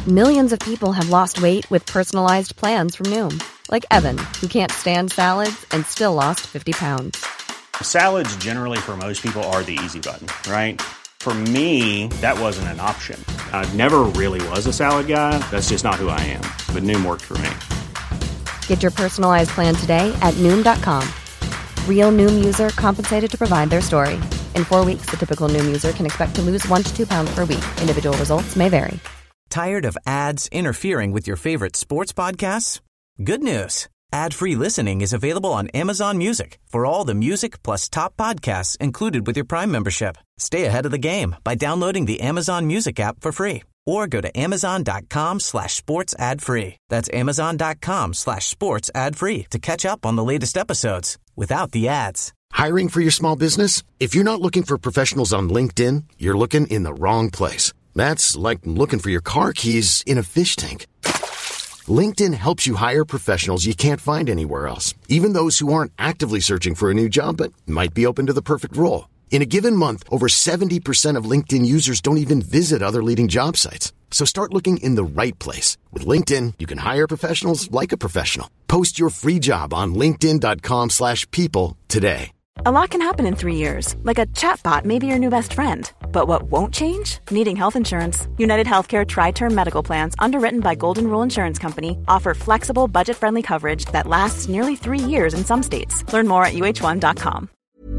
Millions of people have lost weight with personalized plans from Noom. Like Evan, who can't stand salads and still lost 50 pounds. Salads generally for most people are the easy button, right? For me, that wasn't an option. I never really was a salad guy. That's just not who I am. But Noom worked for me. Get your personalized plan today at Noom.com. Real Noom user compensated to provide their story. In 4 weeks, the typical Noom user can expect to lose 1 to 2 pounds per week. Individual results may vary. Tired of ads interfering with your favorite sports podcasts? Good news. Ad-free listening is available on Amazon Music for all the music plus top podcasts included with your Prime membership. Stay ahead of the game by downloading the Amazon Music app for free or go to amazon.com/sports ad free. That's amazon.com/sports ad free to catch up on the latest episodes without the ads. Hiring for your small business? If you're not looking for professionals on LinkedIn, you're looking in the wrong place. That's like looking for your car keys in a fish tank. LinkedIn helps you hire professionals you can't find anywhere else, even those who aren't actively searching for a new job but might be open to the perfect role. In a given month, over 70% of LinkedIn users don't even visit other leading job sites. So start looking in the right place. With LinkedIn, you can hire professionals like a professional. Post your free job on linkedin.com/people today. A lot can happen in 3 years, like a chatbot may be your new best friend. But what won't change? Needing health insurance. United Healthcare Tri-Term Medical Plans, underwritten by Golden Rule Insurance Company, offer flexible, budget-friendly coverage that lasts nearly 3 years in some states. Learn more at uh1.com.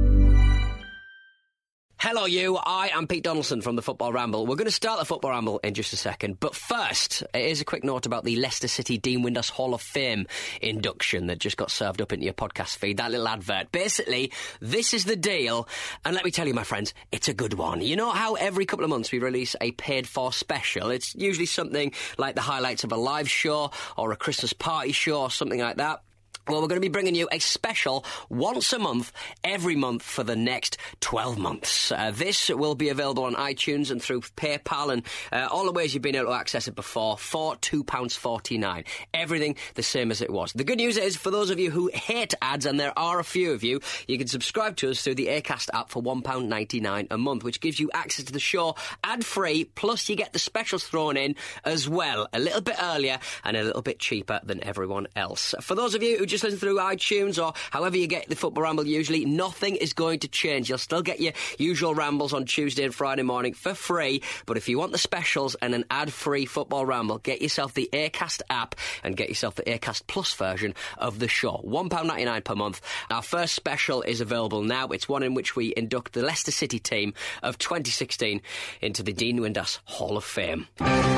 Hello, you. I am Pete Donaldson from the Football Ramble. We're going to start the Football Ramble in just a second. But first, here's a quick note about the Leicester City Dean Windass Hall of Fame induction that just got served up into your podcast feed. That little advert. Basically, this is the deal. And let me tell you, my friends, it's a good one. You know how every couple of months we release a paid-for special? It's usually something like the highlights of a live show or a Christmas party show or something like that. Well, we're going to be bringing you a special once a month, every month for the next 12 months. This will be available on iTunes and through PayPal and all the ways you've been able to access it before for £2.49. Everything the same as it was. The good news is, for those of you who hate ads, and there are a few of you, you can subscribe to us through the Acast app for £1.99 a month, which gives you access to the show ad-free, plus you get the specials thrown in as well, a little bit earlier and a little bit cheaper than everyone else. For those of you who just listen through iTunes or however you get the Football Ramble usually, nothing is going to change. You'll still get your usual rambles on Tuesday and Friday morning for free, but if you want the specials and an ad-free Football Ramble, get yourself the Acast app and get yourself the Acast Plus version of the show. £1.99 per month. Our first special is available now. It's one in which we induct the Leicester City team of 2016 into the Dean Windass Hall of Fame.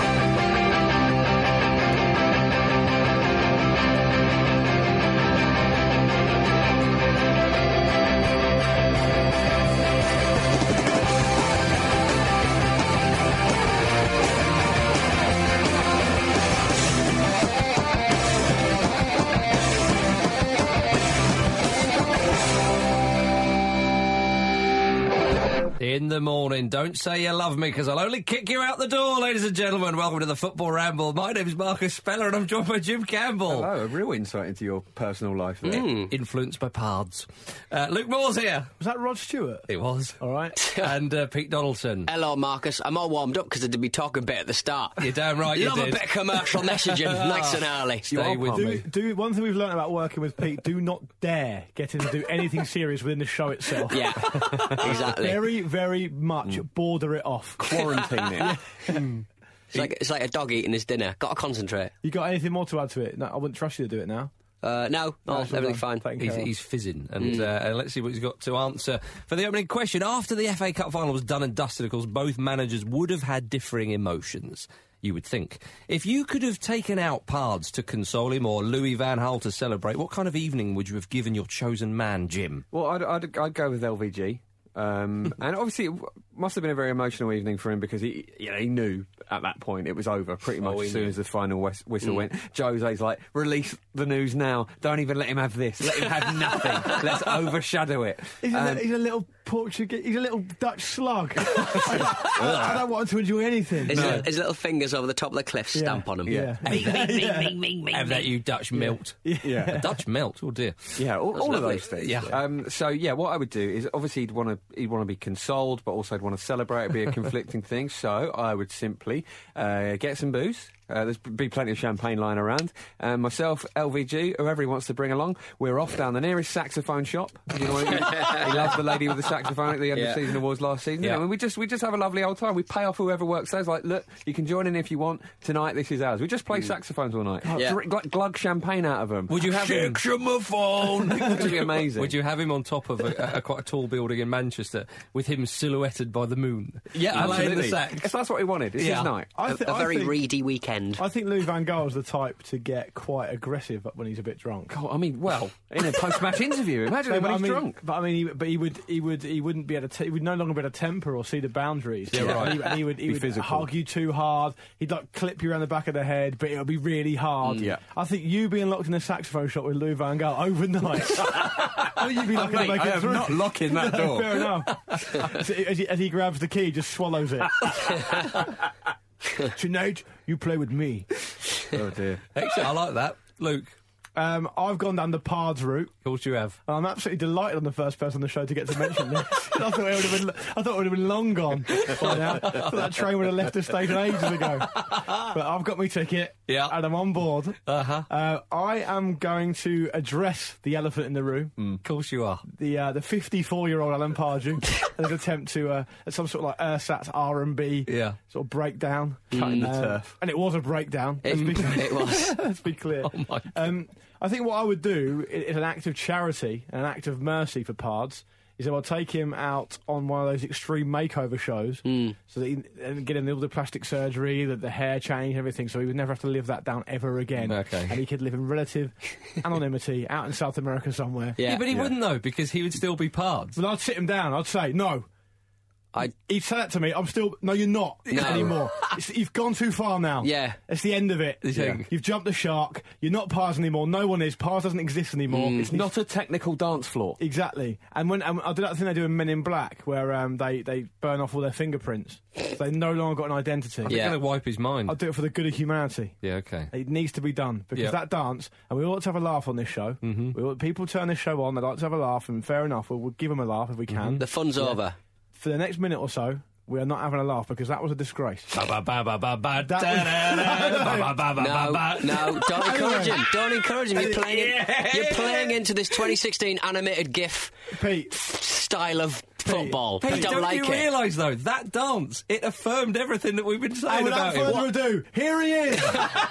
In the morning. Don't say you love me, because I'll only kick you out the door, ladies and gentlemen. Welcome to the Football Ramble. My name is Marcus Speller, and I'm joined by Jim Campbell. Hello, a real insight into your personal life there. Influenced by Pards. Luke Moore's here. Was that Rod Stewart? It was. All right. And Pete Donaldson. Hello, Marcus. I'm all warmed up because I did me talking bit at the start. You're damn right you Love did. a bit of commercial messaging, nice and early. Stay with me. Do one thing we've learned about working with Pete: do not dare get him to do anything serious within the show itself. Yeah, exactly. Very, very much border it off. Quarantine it. It's like a dog eating his dinner. Got to concentrate. You got anything more to add to it? No, I wouldn't trust you to do it now. No, everything's fine. He's fizzing. And let's see what he's got to answer for the opening question. After the FA Cup final was done and dusted, of course, both managers would have had differing emotions, you would think. If you could have taken out Pards to console him or Louis van Gaal to celebrate, what kind of evening would you have given your chosen man, Jim? Well, I'd go with LVG. And obviously it must have been a very emotional evening for him because he knew at that point it was over pretty much as soon as the final whistle went. Jose's like, release the news now. Don't even let him have this. Let him have nothing. Let's overshadow it. He's a little Portuguese. He's a little Dutch slug. I don't want him to enjoy anything. His little fingers over the top of the cliff stamp on him. Yeah. Have that, you Dutch melt. Yeah. Dutch melt, oh dear. Yeah, all of those things. Yeah. What I would do is obviously he'd want to be consoled, but also I'd want to celebrate. It'd be a conflicting thing. So I would simply get some booze. There's be plenty of champagne lying around. Myself, LVG, whoever he wants to bring along, we're off down the nearest saxophone shop. You know what I mean? He loves the lady with the saxophone at the end of season awards last season. Yeah. You know, and we just have a lovely old time. We pay off whoever works there. It's like, look, you can join in if you want. Tonight, this is ours. We just play saxophones all night. Glug champagne out of them. Would you have him? phone. It would be amazing. Would you have him on top of a quite a tall building in Manchester with him silhouetted by the moon? Yeah, playing absolutely. the sax. If that's what he wanted, it's his night. A very reedy weekend. I think Lou Van Gaal's the type to get quite aggressive when he's a bit drunk. God, I mean, well, in a post-match interview, imagine him when he's drunk. But I mean, he wouldn't be able to. He would no longer be able to temper or see the boundaries. Yeah, right. And he would physical. hug you too hard. He'd like clip you around the back of the head, but it would be really hard. Yeah. I think you being locked in a saxophone shop with Lou Van Gaal overnight. I think you'd be lucky to make it through. not locking that door. Fair enough. So as he grabs the key, just swallows it. Tonight, you play with me. Oh dear. Excellent, I like that. Luke, I've gone down the Pards route. of course you have. And I'm absolutely delighted I'm the first person on the show to get to mention this. I thought it would have been long gone by now. I thought that train would have left the station ages ago. But I've got my ticket, and I'm on board. I am going to address the elephant in the room. Of course you are. The 54-year-old Alan Pardew, and his attempt to at some sort of like ersatz R&B sort of breakdown, cutting the turf, and it was a breakdown. It was. Let's be clear. Oh my God. I think what I would do is an act of charity, an act of mercy for Pards, is I will take him out on one of those extreme makeover shows, so that and get him all the plastic surgery, the hair change, everything, so he would never have to live that down ever again. Okay. And he could live in relative anonymity out in South America somewhere. Yeah, but he wouldn't though, because he would still be Pards. But I'd sit him down. I'd say no. He'd say that to me. I'm still. No, you're not anymore. You've gone too far now. Yeah. It's the end of it. Yeah. You've jumped the shark. You're not Pards anymore. No one is. Pards doesn't exist anymore. It's not a technical dance floor. Exactly. And when I do that thing they do in Men in Black, where they burn off all their fingerprints, so they no longer got an identity. They're going to wipe his mind. I'll do it for the good of humanity. Yeah, okay. It needs to be done because that dance, and we ought to have a laugh on this show. People turn this show on. They like to have a laugh, and fair enough, we'll give them a laugh if we can. The fun's over. For the next minute or so, we are not having a laugh because that was a disgrace. No, don't encourage him. Don't encourage him. You're playing into this 2016 animated GIF style of football. Pete, don't like you it. realise though, that dance, it affirmed everything that we've been saying about him. Without further ado, here he is.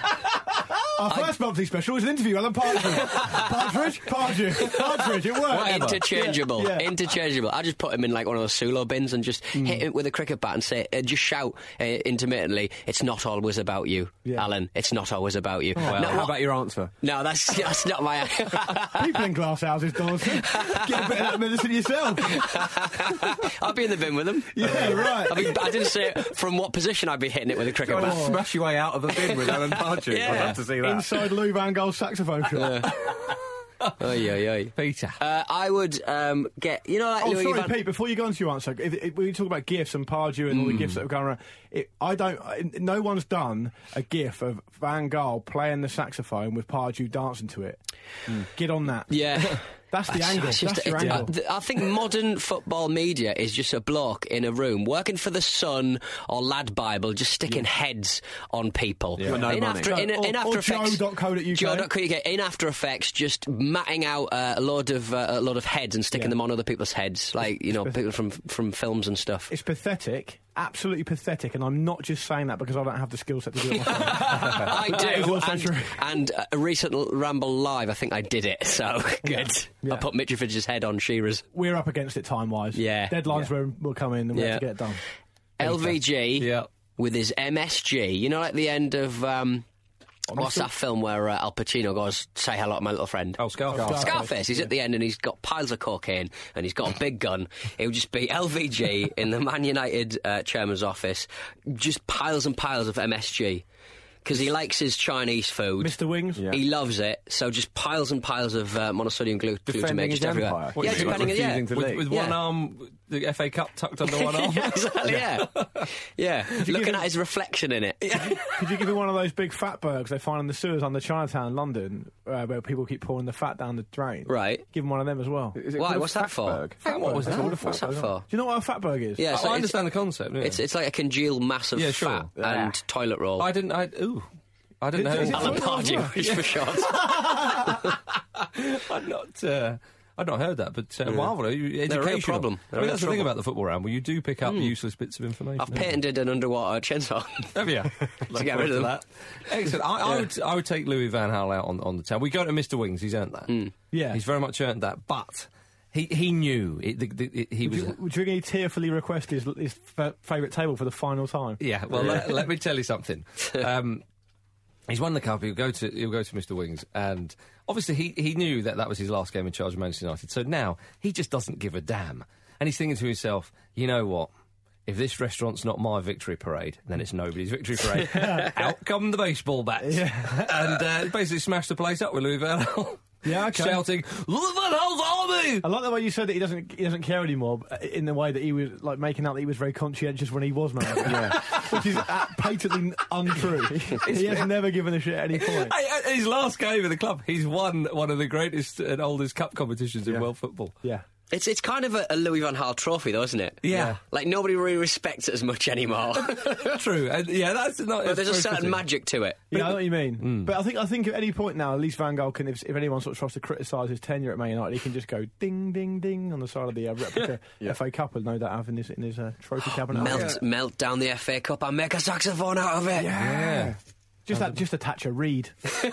Our first monthly special was an interview with Alan Partridge. Partridge, it worked. Interchangeable. Interchangeable. I just put him in like one of those Sulo bins and just hit him with a cricket bat and say, just shout intermittently, it's not always about you, Alan. It's not always about you. Well, how about your answer? No, that's not my answer. People in glass houses, Dawson. Get a bit of that medicine yourself. I'll be in the bin with him. Yeah, right. I didn't say from what position I'd be hitting it with a cricket bat. Smash your way out of the bin with Alan Partridge. I'd love to see that. Inside Lou Van Gaal's saxophone shop. Peter. I would get, like Louis sorry, Van... Pete, before you go into your answer, when you talk about GIFs and Pardew and all the GIFs that have gone around, no one's done a GIF of Van Gaal playing the saxophone with Pardew dancing to it. Get on that. Yeah. That's the angle. That's your angle. I think modern football media is just a bloke in a room working for The Sun or Lad Bible, just sticking heads on people. Yeah. In After Effects, Joe.co.uk. In After Effects, just matting out a load of heads and sticking them on other people's heads, like people from films and stuff. It's pathetic. Absolutely pathetic, and I'm not just saying that because I don't have the skill set to do it myself. I do, and a recent Ramble Live, I think I did it, so good. Yeah. I put Mitrovic's head on Shearer's. We're up against it time-wise. Yeah. Deadlines will come in and we have to get it done. LVG with his MSG, like the end of... what's that film where Al Pacino goes, say hello to my little friend? Oh, Scarface. Scarface. He's at the end and he's got piles of cocaine and he's got a big gun. It would just be LVG in the Man United chairman's office, just piles and piles of MSG. Because he likes his Chinese food. Mr. Wings? Yeah. He loves it, so just piles and piles of monosodium glutamate just everywhere. Yeah, defending it, With one arm, the FA Cup tucked under one arm. Exactly, yeah. Looking at his reflection in it. Could you give me one of those big fat bergs they find in the sewers under Chinatown in London, where people keep pouring the fat down the drain? Right. Give him one of them as well. Why? What's that for? What was that? What's that for? Do you know what a fat berg is? Yeah, I understand the concept. Yeah. It's like a congealed mass of fat and toilet roll. Ooh. I don't know. Alan Pardew is for short. I'd not heard that, but marvel. Educational. They're a real problem. That's the thing about the football ramble. You do pick up useless bits of information. I've patented an underwater chainsaw. Have you? To get rid of that. Excellent. I would take Louis van Gaal out on the 10. We go to Mr. Wings. He's earned that. Yeah. He's very much earned that. But he knew he was. Would you think he tearfully request his favourite table for the final time? Yeah. Well, let me tell you something. He's won the cup. He'll go to Mr. Wings, and obviously he knew that was his last game in charge of Manchester United. So now he just doesn't give a damn, and he's thinking to himself, you know what? If this restaurant's not my victory parade, then it's nobody's victory parade. Out come the baseball bats, and basically smashed the place up with Louis van Gaal. Yeah, okay. Shouting, "Louis van Gaal's army!" I like the way you said that he doesn't care anymore, in the way that he was like making out that he was very conscientious when he was manager, which is patently untrue. He has never given a shit at any point. His last game in the club, he's won one of the greatest and oldest cup competitions in world football. Yeah. It's kind of a Louis van Gaal trophy, though, isn't it? Yeah. Like, nobody really respects it as much anymore. True. And that's not. But there's a certain magic to it. Yeah, I know what you mean. But I think at any point now, at least Van Gaal can, if anyone sort of tries to criticise his tenure at Man United, he can just go ding, ding, ding on the side of the replica FA Cup, and no doubt have in his trophy cabinet. Melt down the FA Cup and make a saxophone out of it. Yeah. Just attach a reed.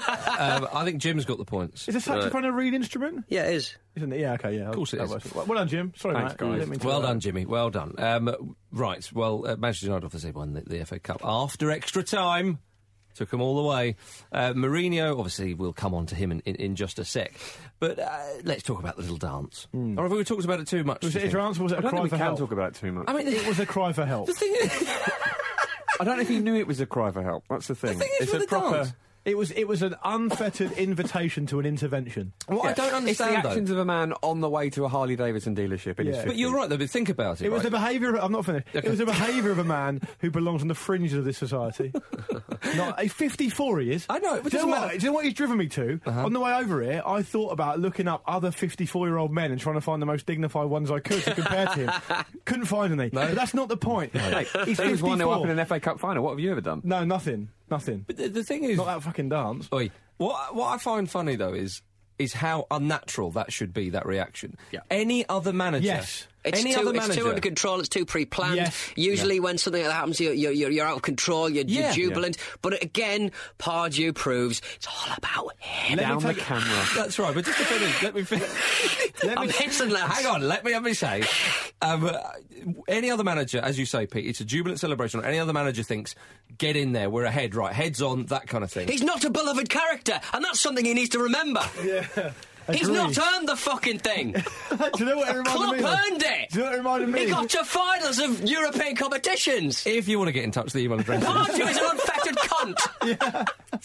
I think Jim's got the points. Is a saxophone a reed instrument? Yeah, it is. Isn't it? Yeah, okay, yeah. Of course it is. Well done, Jim. Sorry, Thanks, mate. guys. Well done, Jimmy. Well done. Right, well, Manchester United obviously won the FA Cup after extra time. Took them all the way. Mourinho, obviously, we'll come on to him in just a sec. But let's talk about the little dance. Or have we talked about it too much? Was it a dance or was it a cry for help? We can talk about it too much. I mean, it was a cry for help. The thing is... I don't know if he knew it was a cry for help. That's the thing. The thing is, it's a proper... dance. It was an unfettered invitation to an intervention. What I don't understand, it's the actions of a man on the way to a Harley Davidson dealership in his 50s. But you're right, though, but think about it. It was the behaviour... I'm not finished. Okay. It was the behaviour of a man who belongs on the fringes of this society. Not a 54 he is. I know. Do you know what he's driven me to? On the way over here, I thought about looking up other 54-year-old men and trying to find the most dignified ones I could to compare to him. Couldn't find any. No. But that's not the point. Hey, he's 1-0 up in an FA Cup final. What have you ever done? No, nothing. But the thing is... Not that fucking dance. Oi, what I find funny, though, is how unnatural that should be, that reaction. Yeah. Any other manager... Yes. It's too under control, it's too pre-planned. Yes. Usually when something like that happens, you're out of control, you're jubilant. Yeah. But again, Pardew proves it's all about him. Down the camera. That's right, but just to finish, let me finish. I'm hissing, lads. Hang on, let me say. Any other manager, as you say, Pete, it's a jubilant celebration. Any other manager thinks, get in there, we're ahead, right, heads on, that kind of thing. He's not a beloved character, and that's something he needs to remember. Yeah. He's not earned the fucking thing. Do you know what it reminded me of? Klopp earned it. Do you know what it reminded me? He got to finals of European competitions. If you want to get in touch, the email address. Pardew is an unfettered cunt. Yeah.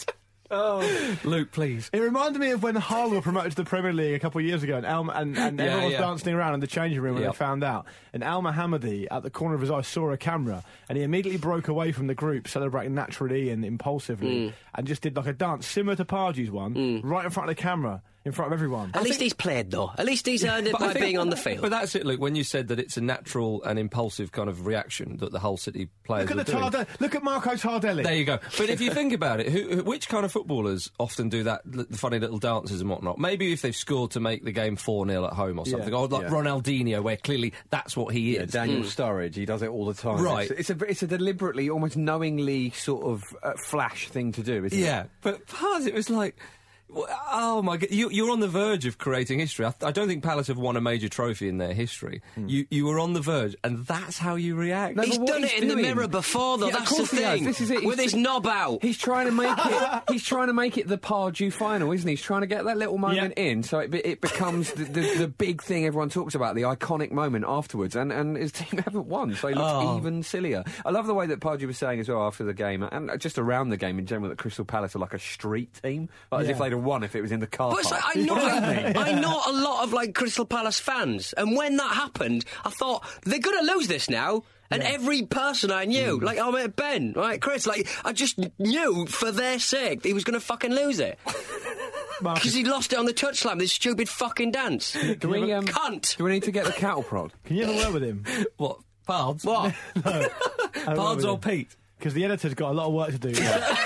Oh, Luke, please. It reminded me of when Hull were promoted to the Premier League a couple of years ago, and everyone was dancing around in the changing room when they found out. And Al Mohammadi, at the corner of his eye, saw a camera, and he immediately broke away from the group, celebrating naturally and impulsively, and just did like a dance similar to Pardew's one, right in front of the camera. In front of everyone. At least he's played, though. At least he's earned it by being on the field. But that's it, Luke, when you said that it's a natural and impulsive kind of reaction that the Hull City players Look at look at Marco Tardelli. There you go. But if you think about it, which kind of footballers often do that, the funny little dances and whatnot? Maybe if they've scored to make the game 4-0 at home or something. Or like Ronaldinho, where clearly that's what he is. Daniel Sturridge, he does it all the time. Right. It's a deliberately, almost knowingly sort of flash thing to do, isn't it? Yeah. But part it was like... Oh my God! You're on the verge of creating history. I don't think Palace have won a major trophy in their history. You were on the verge, and that's how you react. No, he's done it in the mirror before, though. That's the thing. This is it. With his knob out. He's trying to make it. He's trying to make it the Pardew final, isn't he? He's trying to get that little moment in, so it becomes the big thing everyone talks about, the iconic moment afterwards. And his team haven't won, so he looks even sillier. I love the way that Pardew was saying as well after the game, and just around the game in general, that Crystal Palace are like a street team, as if they'd have won if it was in the car park. But I know a lot of like Crystal Palace fans, and when that happened, I thought they're going to lose this now. And every person I knew, like I met Ben, right, Chris, like I just knew for their sake he was going to fucking lose it. Because he lost it on the touch slam, this stupid fucking dance. Cunt. Do we need to get the cattle prod? Can you have a word with him? What? Pards? What? Pards or Pete? Because the editor's got a lot of work to do.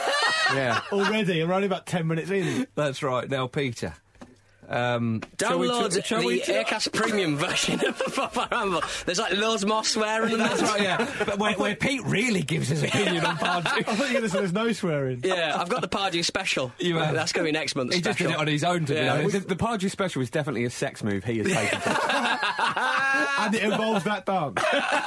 Yeah. Already, we're only about 10 minutes in. That's right. Now, Peter. Download the Aircast Premium version of the Football Ramble. There's like loads more swearing in That's that. right, yeah. But where Pete really gives his opinion on Pardew. I thought you were going to say there's no swearing. Yeah, I've got the Pardew special. That's going to be next month's He special. just did it on his own, to be honest. The Pardew special is definitely a sex move he has taken. And it involves that dance.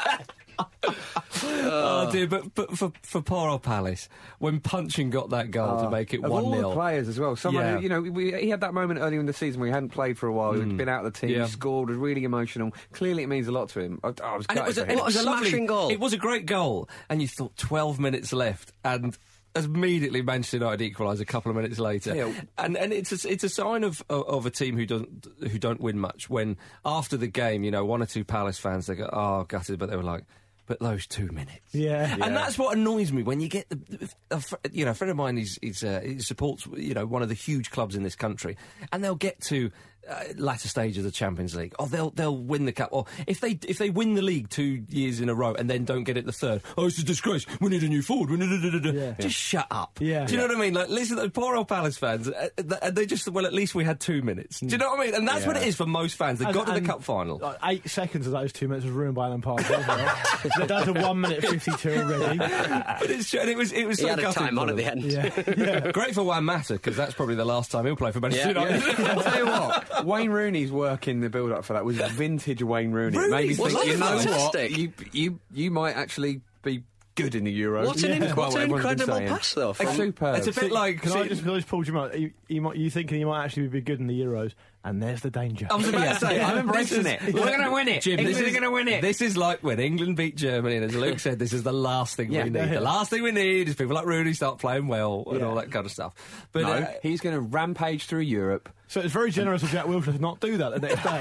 Oh, dear, but for poor old Palace, when Punchin got that goal to make it 1-0. Of all the players as well. Someone Yeah. who, you know, he had that moment earlier in the season where he hadn't played for a while, he'd been out of the team, Yeah. scored, was really emotional. Clearly it means a lot to him. I was And gutted for him. What a smashing goal. It was a great goal, and you thought 12 minutes left, and immediately Manchester United equalised a couple of minutes later. Yeah. And it's a sign of a team who don't win much when after the game, you know, one or two Palace fans, they go, oh, gutted, but they were like, but those 2 minutes. Yeah. And that's what annoys me when you get a friend of mine, he supports, you know, one of the huge clubs in this country, and they'll get to latter stage of the Champions League, or they'll win the cup, or if they win the league 2 years in a row and then don't get it the third, oh, it's a disgrace, we need a new forward, just shut up. Yeah. Do you know what I mean? Like, listen to the poor old Palace fans, and they just, well, at least we had 2 minutes. Do you know what I mean? And that's what it is for most fans. They got to the cup final. Like 8 seconds of those 2 minutes was ruined by Alan Pardew as well. Down to 1 minute 52 already. But it's true, and it was He so had a gutting time on for at the them. end. Yeah. Great for Juan Mata, because that's probably the last time he'll play for Manchester United. I'll tell you what, Wayne Rooney's work in the build-up for that was vintage Wayne Rooney. It made me Was think, that you know fantastic? what, you might actually be good in the Euros. What an Despite what everyone's been incredible saying. pass, though. It's superb. It's a bit like... Can I just pull you out? You thinking you might actually be good in the Euros, and there's the danger. I was about to say, I'm embracing it. We're going to win it. Jim, England are going to win it. This is like when England beat Germany, and as Luke said, this is the last thing we need. The last thing we need is people like Rooney start playing well and all that kind of stuff. But No, he's going to rampage through Europe. So it's very generous of Jack Wilshere to not do that the next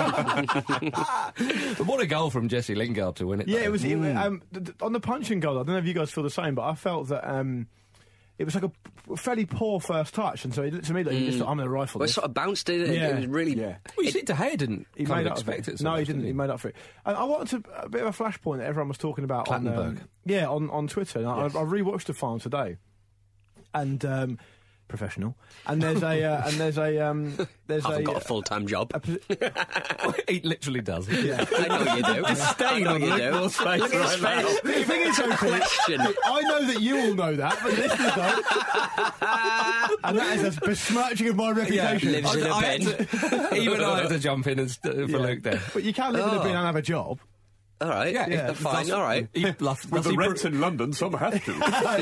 day. But what a goal from Jesse Lingard to win it. Yeah, though. it was on the punching goal. I don't know if you guys feel the same, but I felt that it was like a fairly poor first touch, and so it looked to me that he just thought, I'm going to rifle Well, it this. sort of bounced it. Yeah. It was really... Yeah. Well, you see, De Gea didn't He kind made of up expect for it. So No, much, he didn't. did He made up for it. And I wanted a bit of a flashpoint that everyone was talking about Clattenburg. on Twitter. And I rewatched the final today, and professional. And there's a I've got a full-time job. He literally does. Yeah. I know you do. Staying on you do. Luke Moore's face Look at his right now. face. The thing is, though, Question. I know that you all know that, but listeners don't. And that is a besmirching of my reputation. lives in a had bin. even I had to jump in for Luke there. But you can live in a bin and have a job. All right. Yeah, fine. All right. With the rents in London, some have to.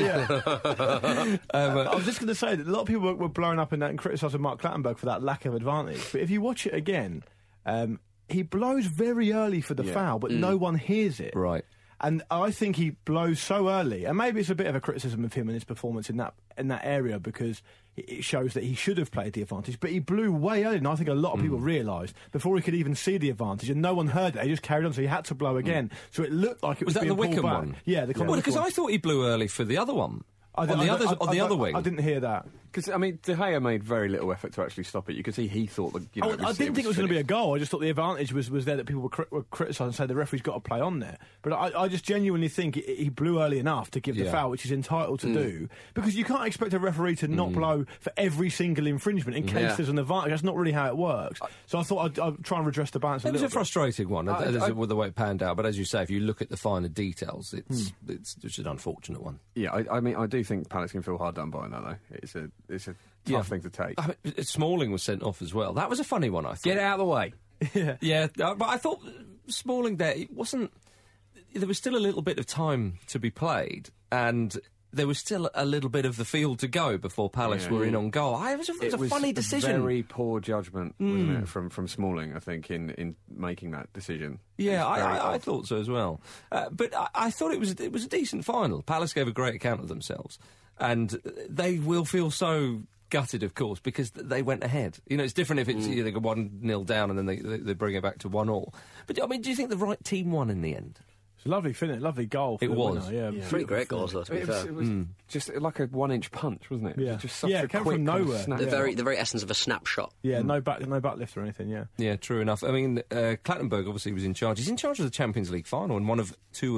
I was just going to say that a lot of people were blowing up in that and criticising Mark Clattenburg for that lack of advantage. But if you watch it again, he blows very early for the foul, but no one hears it. Right. And I think he blows so early, and maybe it's a bit of a criticism of him and his performance in that area, because it shows that he should have played the advantage, but he blew way early, and I think a lot of people realised before he could even see the advantage, and no one heard it. He just carried on, so he had to blow again. So it looked like it was that the being pulled Wickham back. one? Yeah, the Well, because one. I thought he blew early for the other one. On the other wing. I didn't hear that. Because, I mean, De Gea made very little effort to actually stop it. You could see he thought that, you know, I didn't think it was going to be a goal. I just thought the advantage was there, that people were criticising and saying the referee's got to play on there. But I just genuinely think he blew early enough to give the foul, which he's entitled to do. Because you can't expect a referee to not blow for every single infringement in case there's an advantage. That's not really how it works. So I thought I'd try and redress the balance a little bit. It was a frustrating one, with the way it panned out. But as you say, if you look at the finer details, it's just an unfortunate one. Yeah, I mean, I do think Palace can feel hard done by that, though. It's a tough thing to take. I mean, Smalling was sent off as well. That was a funny one, I thought. Get out of the way. Yeah, but I thought Smalling there, it wasn't... There was still a little bit of time to be played, and there was still a little bit of the field to go before Palace were in on goal. It was a funny decision. Very poor judgment, wasn't it, from Smalling, I think, in making that decision. Yeah, I thought so as well. But I thought it was a decent final. Palace gave a great account of themselves, and they will feel so gutted, of course, because they went ahead. You know, it's different if it's they go 1-0 down and then they bring it back to 1-1. But I mean, do you think the right team won in the end? It's a lovely finish, lovely goal. For it the was. winner, yeah. 3 great goals, though, to be fair. It was just like a 1-inch punch, wasn't it? Yeah. It was just such a it came quick from nowhere. snap. The very essence of a snapshot. Yeah, no back lift or anything. Yeah. Yeah, true enough. I mean, Clattenburg obviously was in charge. He's in charge of the Champions League final, and one of two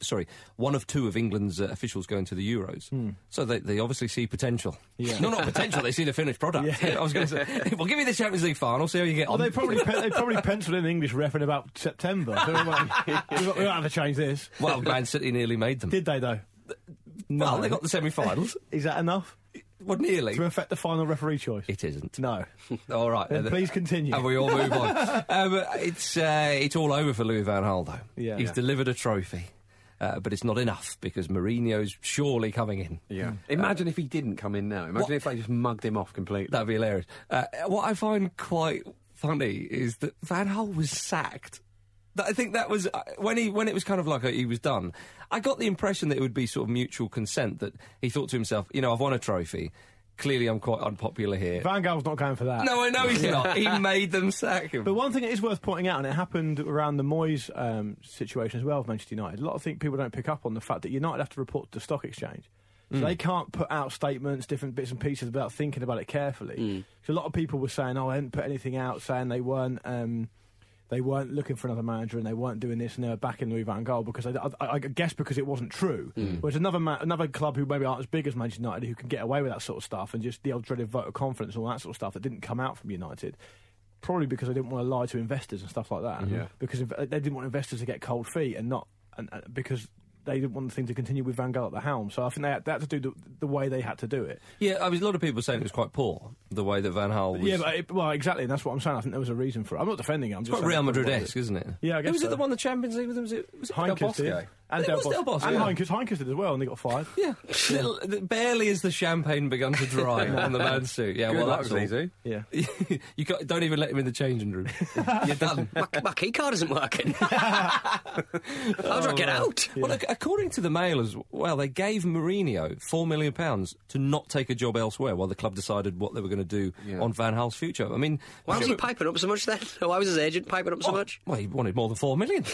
of England's officials going to the Euros. So they obviously see potential. Yeah. No, not potential. They see the finished product. Yeah. I was going to say, well, give me the Champions League final. See how you get on. They probably penciled in an English ref in about September. So we don't have to change this. Well, Man City nearly made them. Did they though? No. Well, they got the semi-finals. Is that enough Well, nearly. to affect the final referee choice? It isn't. No. All right. Then please continue. And we all move on. It's all over for Louis van Gaal, though. Yeah. He's delivered a trophy. But it's not enough because Mourinho's surely coming in. Yeah. Imagine if he didn't come in now. Imagine if they just mugged him off completely. That'd be hilarious. What I find quite funny is that Van Gaal was sacked. I think that was when it was kind of like he was done. I got the impression that it would be sort of mutual consent, that he thought to himself, I've won a trophy. Clearly, I'm quite unpopular here. Van Gaal's not going for that. No, I know he's not. He made them sack him. But one thing that is worth pointing out, and it happened around the Moyes situation as well of Manchester United, a lot of people don't pick up on the fact that United have to report to the stock exchange. So they can't put out statements, different bits and pieces without thinking about it carefully. So a lot of people were saying, I hadn't put anything out, saying they weren't looking for another manager and they weren't doing this and they were backing Louis van Gaal because I guess because it wasn't true. Whereas another club who maybe aren't as big as Manchester United who can get away with that sort of stuff and just the old dreaded vote of confidence and all that sort of stuff that didn't come out from United. Probably because they didn't want to lie to investors and stuff like that. Yeah. Because they didn't want investors to get cold feet and because they didn't want the thing to continue with Van Gaal at the helm. So I think they had to do the way they had to do it. Yeah, a lot of people saying it was quite poor, the way that Van Gaal was... Yeah, well, exactly, and that's what I'm saying. I think there was a reason for it. I'm not defending it. I'm just quite Real Madrid-esque, isn't it? Yeah, I guess Who was so. it that won the Champions League with them? Was it Del Bosque? Did. And Del Bosque, and yeah. Heinkes did as well, and they got 5. Yeah. Barely has the champagne begun to dry on the man's suit. Yeah, Good well, luck, that's all. easy. Yeah. Don't even let him in the changing room. You're done. My key card isn't working. How do I get out? Well, according to the Mail as well, they gave Mourinho £4 million to not take a job elsewhere while the club decided what they were going to do on Van Gaal's future. I mean... Why was he piping up so much then? Why was his agent piping up so much? Well, he wanted more than $4 million.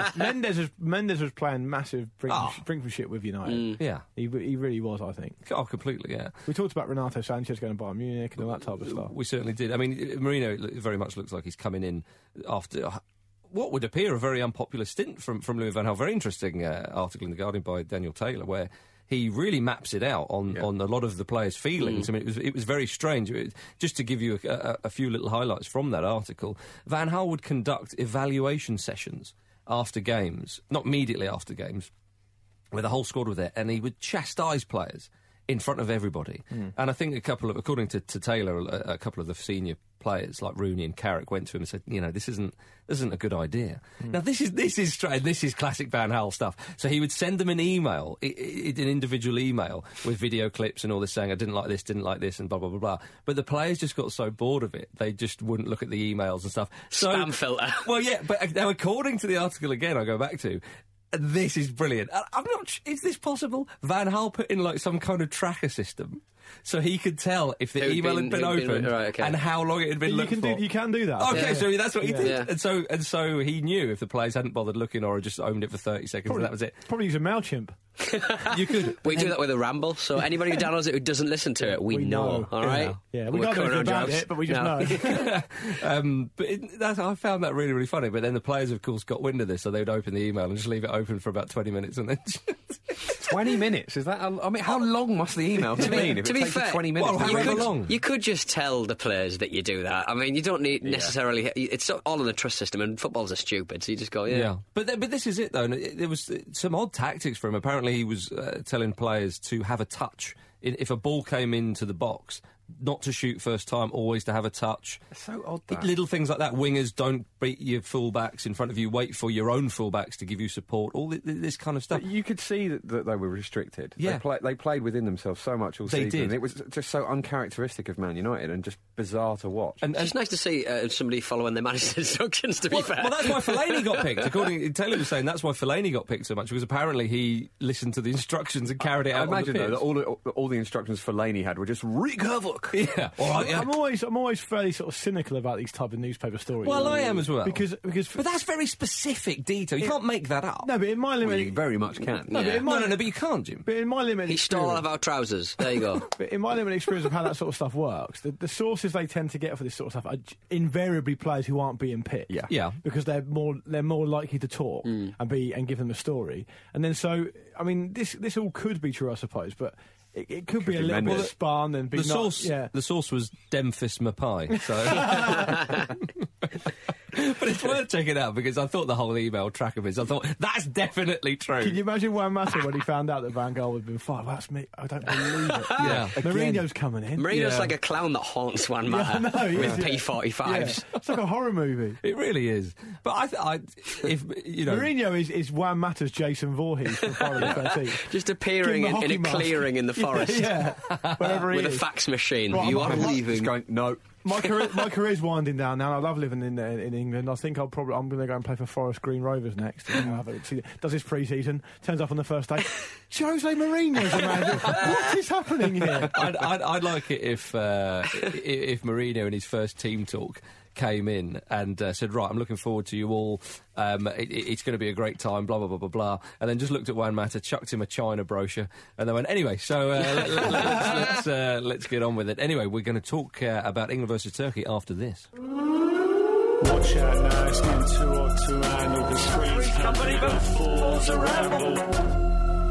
Mendes was playing massive brinkmanship with United. Yeah. He really was, I think. Oh, completely, yeah. We talked about Renato Sanchez going to Bayern Munich and all that type of stuff. We certainly did. I mean, Mourinho very much looks like he's coming in after what would appear a very unpopular stint from Louis van Gaal. Very interesting article in The Guardian by Daniel Taylor where he really maps it out on a lot of the players' feelings. I mean, it was very strange. Just to give you a few little highlights from that article, Van Gaal would conduct evaluation sessions after games, not immediately after games, where the whole squad were there, and he would chastise players in front of everybody. And I think according to Taylor, a couple of the senior players like Rooney and Carrick went to him and said, this isn't a good idea. Now this is strange. This is classic Van Gaal stuff. So he would send them an email, an individual email with video clips and all this saying, I didn't like this, and blah blah blah blah. But the players just got so bored of it, they just wouldn't look at the emails and stuff. Spam filter. Well, yeah, but now according to the article again, I go back to. This is brilliant. I'm not. Is this possible? Van Gaal put in like some kind of tracker system, so he could tell if the email had been opened and how long it had been looked for. You can do that. Okay, so that's what he did, Yeah. and so he knew if the players hadn't bothered looking or had just owned it for 30 seconds, and that was it. Probably use a MailChimp. You could. We do that with a ramble, so anybody who downloads it who doesn't listen to it, we know. All right? Yeah, we don't know anything about it, but we just know. I found that really, really funny. But then the players, of course, got wind of this, so they would open the email and just leave it open for about 20 minutes, and then 20 minutes? Is that? I mean, how long must the email have been? If to it be takes you fair, 20 minutes. well, however long. You could just tell the players that you do that. I mean, you don't need necessarily. It's all in the trust system, and footballers are stupid, so you just go, yeah. But this is it, though. There was some odd tactics for him. Apparently, he was telling players to have a touch. If a ball came into the box, not to shoot first time, always to have a touch. It's so odd, that. Little things like that. Wingers, don't beat your full-backs in front of you. Wait for your own full-backs to give you support. All this kind of stuff. But you could see that they were restricted. Yeah. They played within themselves so much all season. Did. And it was just so uncharacteristic of Man United and just bizarre to watch. And It's nice to see somebody following their manager's instructions, to be fair. Well, that's why Fellaini got picked. Taylor was saying that's why Fellaini got picked so much, because apparently he listened to the instructions and carried it out I imagine, on the pitch. though, that all the instructions Fellaini had were just recover. book. Yeah. I'm always fairly sort of cynical about these type of newspaper stories. Well, I am as well. Because but that's very specific detail. You can't make that up. No, but in my limit... you very much can. No, but you can't, Jim. But in my limit He stole out of our trousers. There you go. But in my limited experience of how that sort of stuff works, the sources they tend to get for this sort of stuff are invariably players who aren't being picked. Yeah. Because they're more likely to talk and give them a story. And then this all could be true, I suppose, but it could be a little bit spun and be the source was Demphis Mapai, so but it's worth checking out because I thought the whole email track of his, I thought that's definitely true. Can you imagine Juan Mata when he found out that Van Gaal had been fired? Well, that's me. I don't believe it. Yeah, Mourinho's coming in. Mourinho's like a clown that haunts Juan Mata with P45s. Yeah. It's like a horror movie. It really is. But if you know, Mourinho is Juan Mata's Jason Voorhees from Friday the 13th. Just appearing in a clearing in the forest. Yeah, wherever he with is. a fax machine. Right, you are leaving. Just going, no. My career's winding down now. I love living in England. I think I'm going to go and play for Forest Green Rovers next. Does his pre-season, turns up on the first day. Jose Mourinho's the manager. What is happening here? I'd like it if Mourinho in his first team talk came in and said, right, I'm looking forward to you all. It's going to be a great time, blah, blah, blah, blah, blah. And then just looked at Juan Mata, chucked him a China brochure, and then went, anyway, so let's get on with it. Anyway, we're going to talk about England versus Turkey after this. Watch out now, it's getting too hot to handle. The screen's company, but fools a ramble.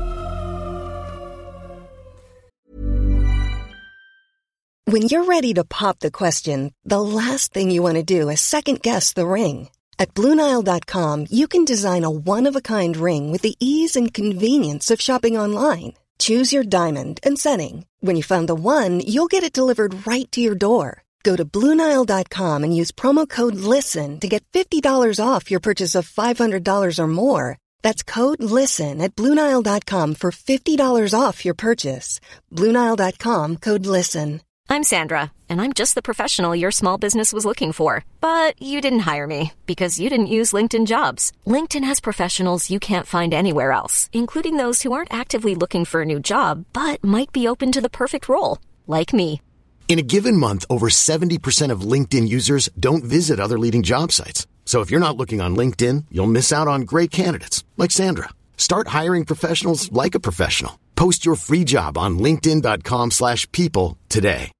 When you're ready to pop the question, the last thing you want to do is second-guess the ring. At BlueNile.com, you can design a one-of-a-kind ring with the ease and convenience of shopping online. Choose your diamond and setting. When you find the one, you'll get it delivered right to your door. Go to BlueNile.com and use promo code LISTEN to get $50 off your purchase of $500 or more. That's code LISTEN at BlueNile.com for $50 off your purchase. BlueNile.com, code LISTEN. I'm Sandra, and I'm just the professional your small business was looking for. But you didn't hire me because you didn't use LinkedIn Jobs. LinkedIn has professionals you can't find anywhere else, including those who aren't actively looking for a new job, but might be open to the perfect role, like me. In a given month, over 70% of LinkedIn users don't visit other leading job sites. So if you're not looking on LinkedIn, you'll miss out on great candidates like Sandra. Start hiring professionals like a professional. Post your free job on linkedin.com/people today.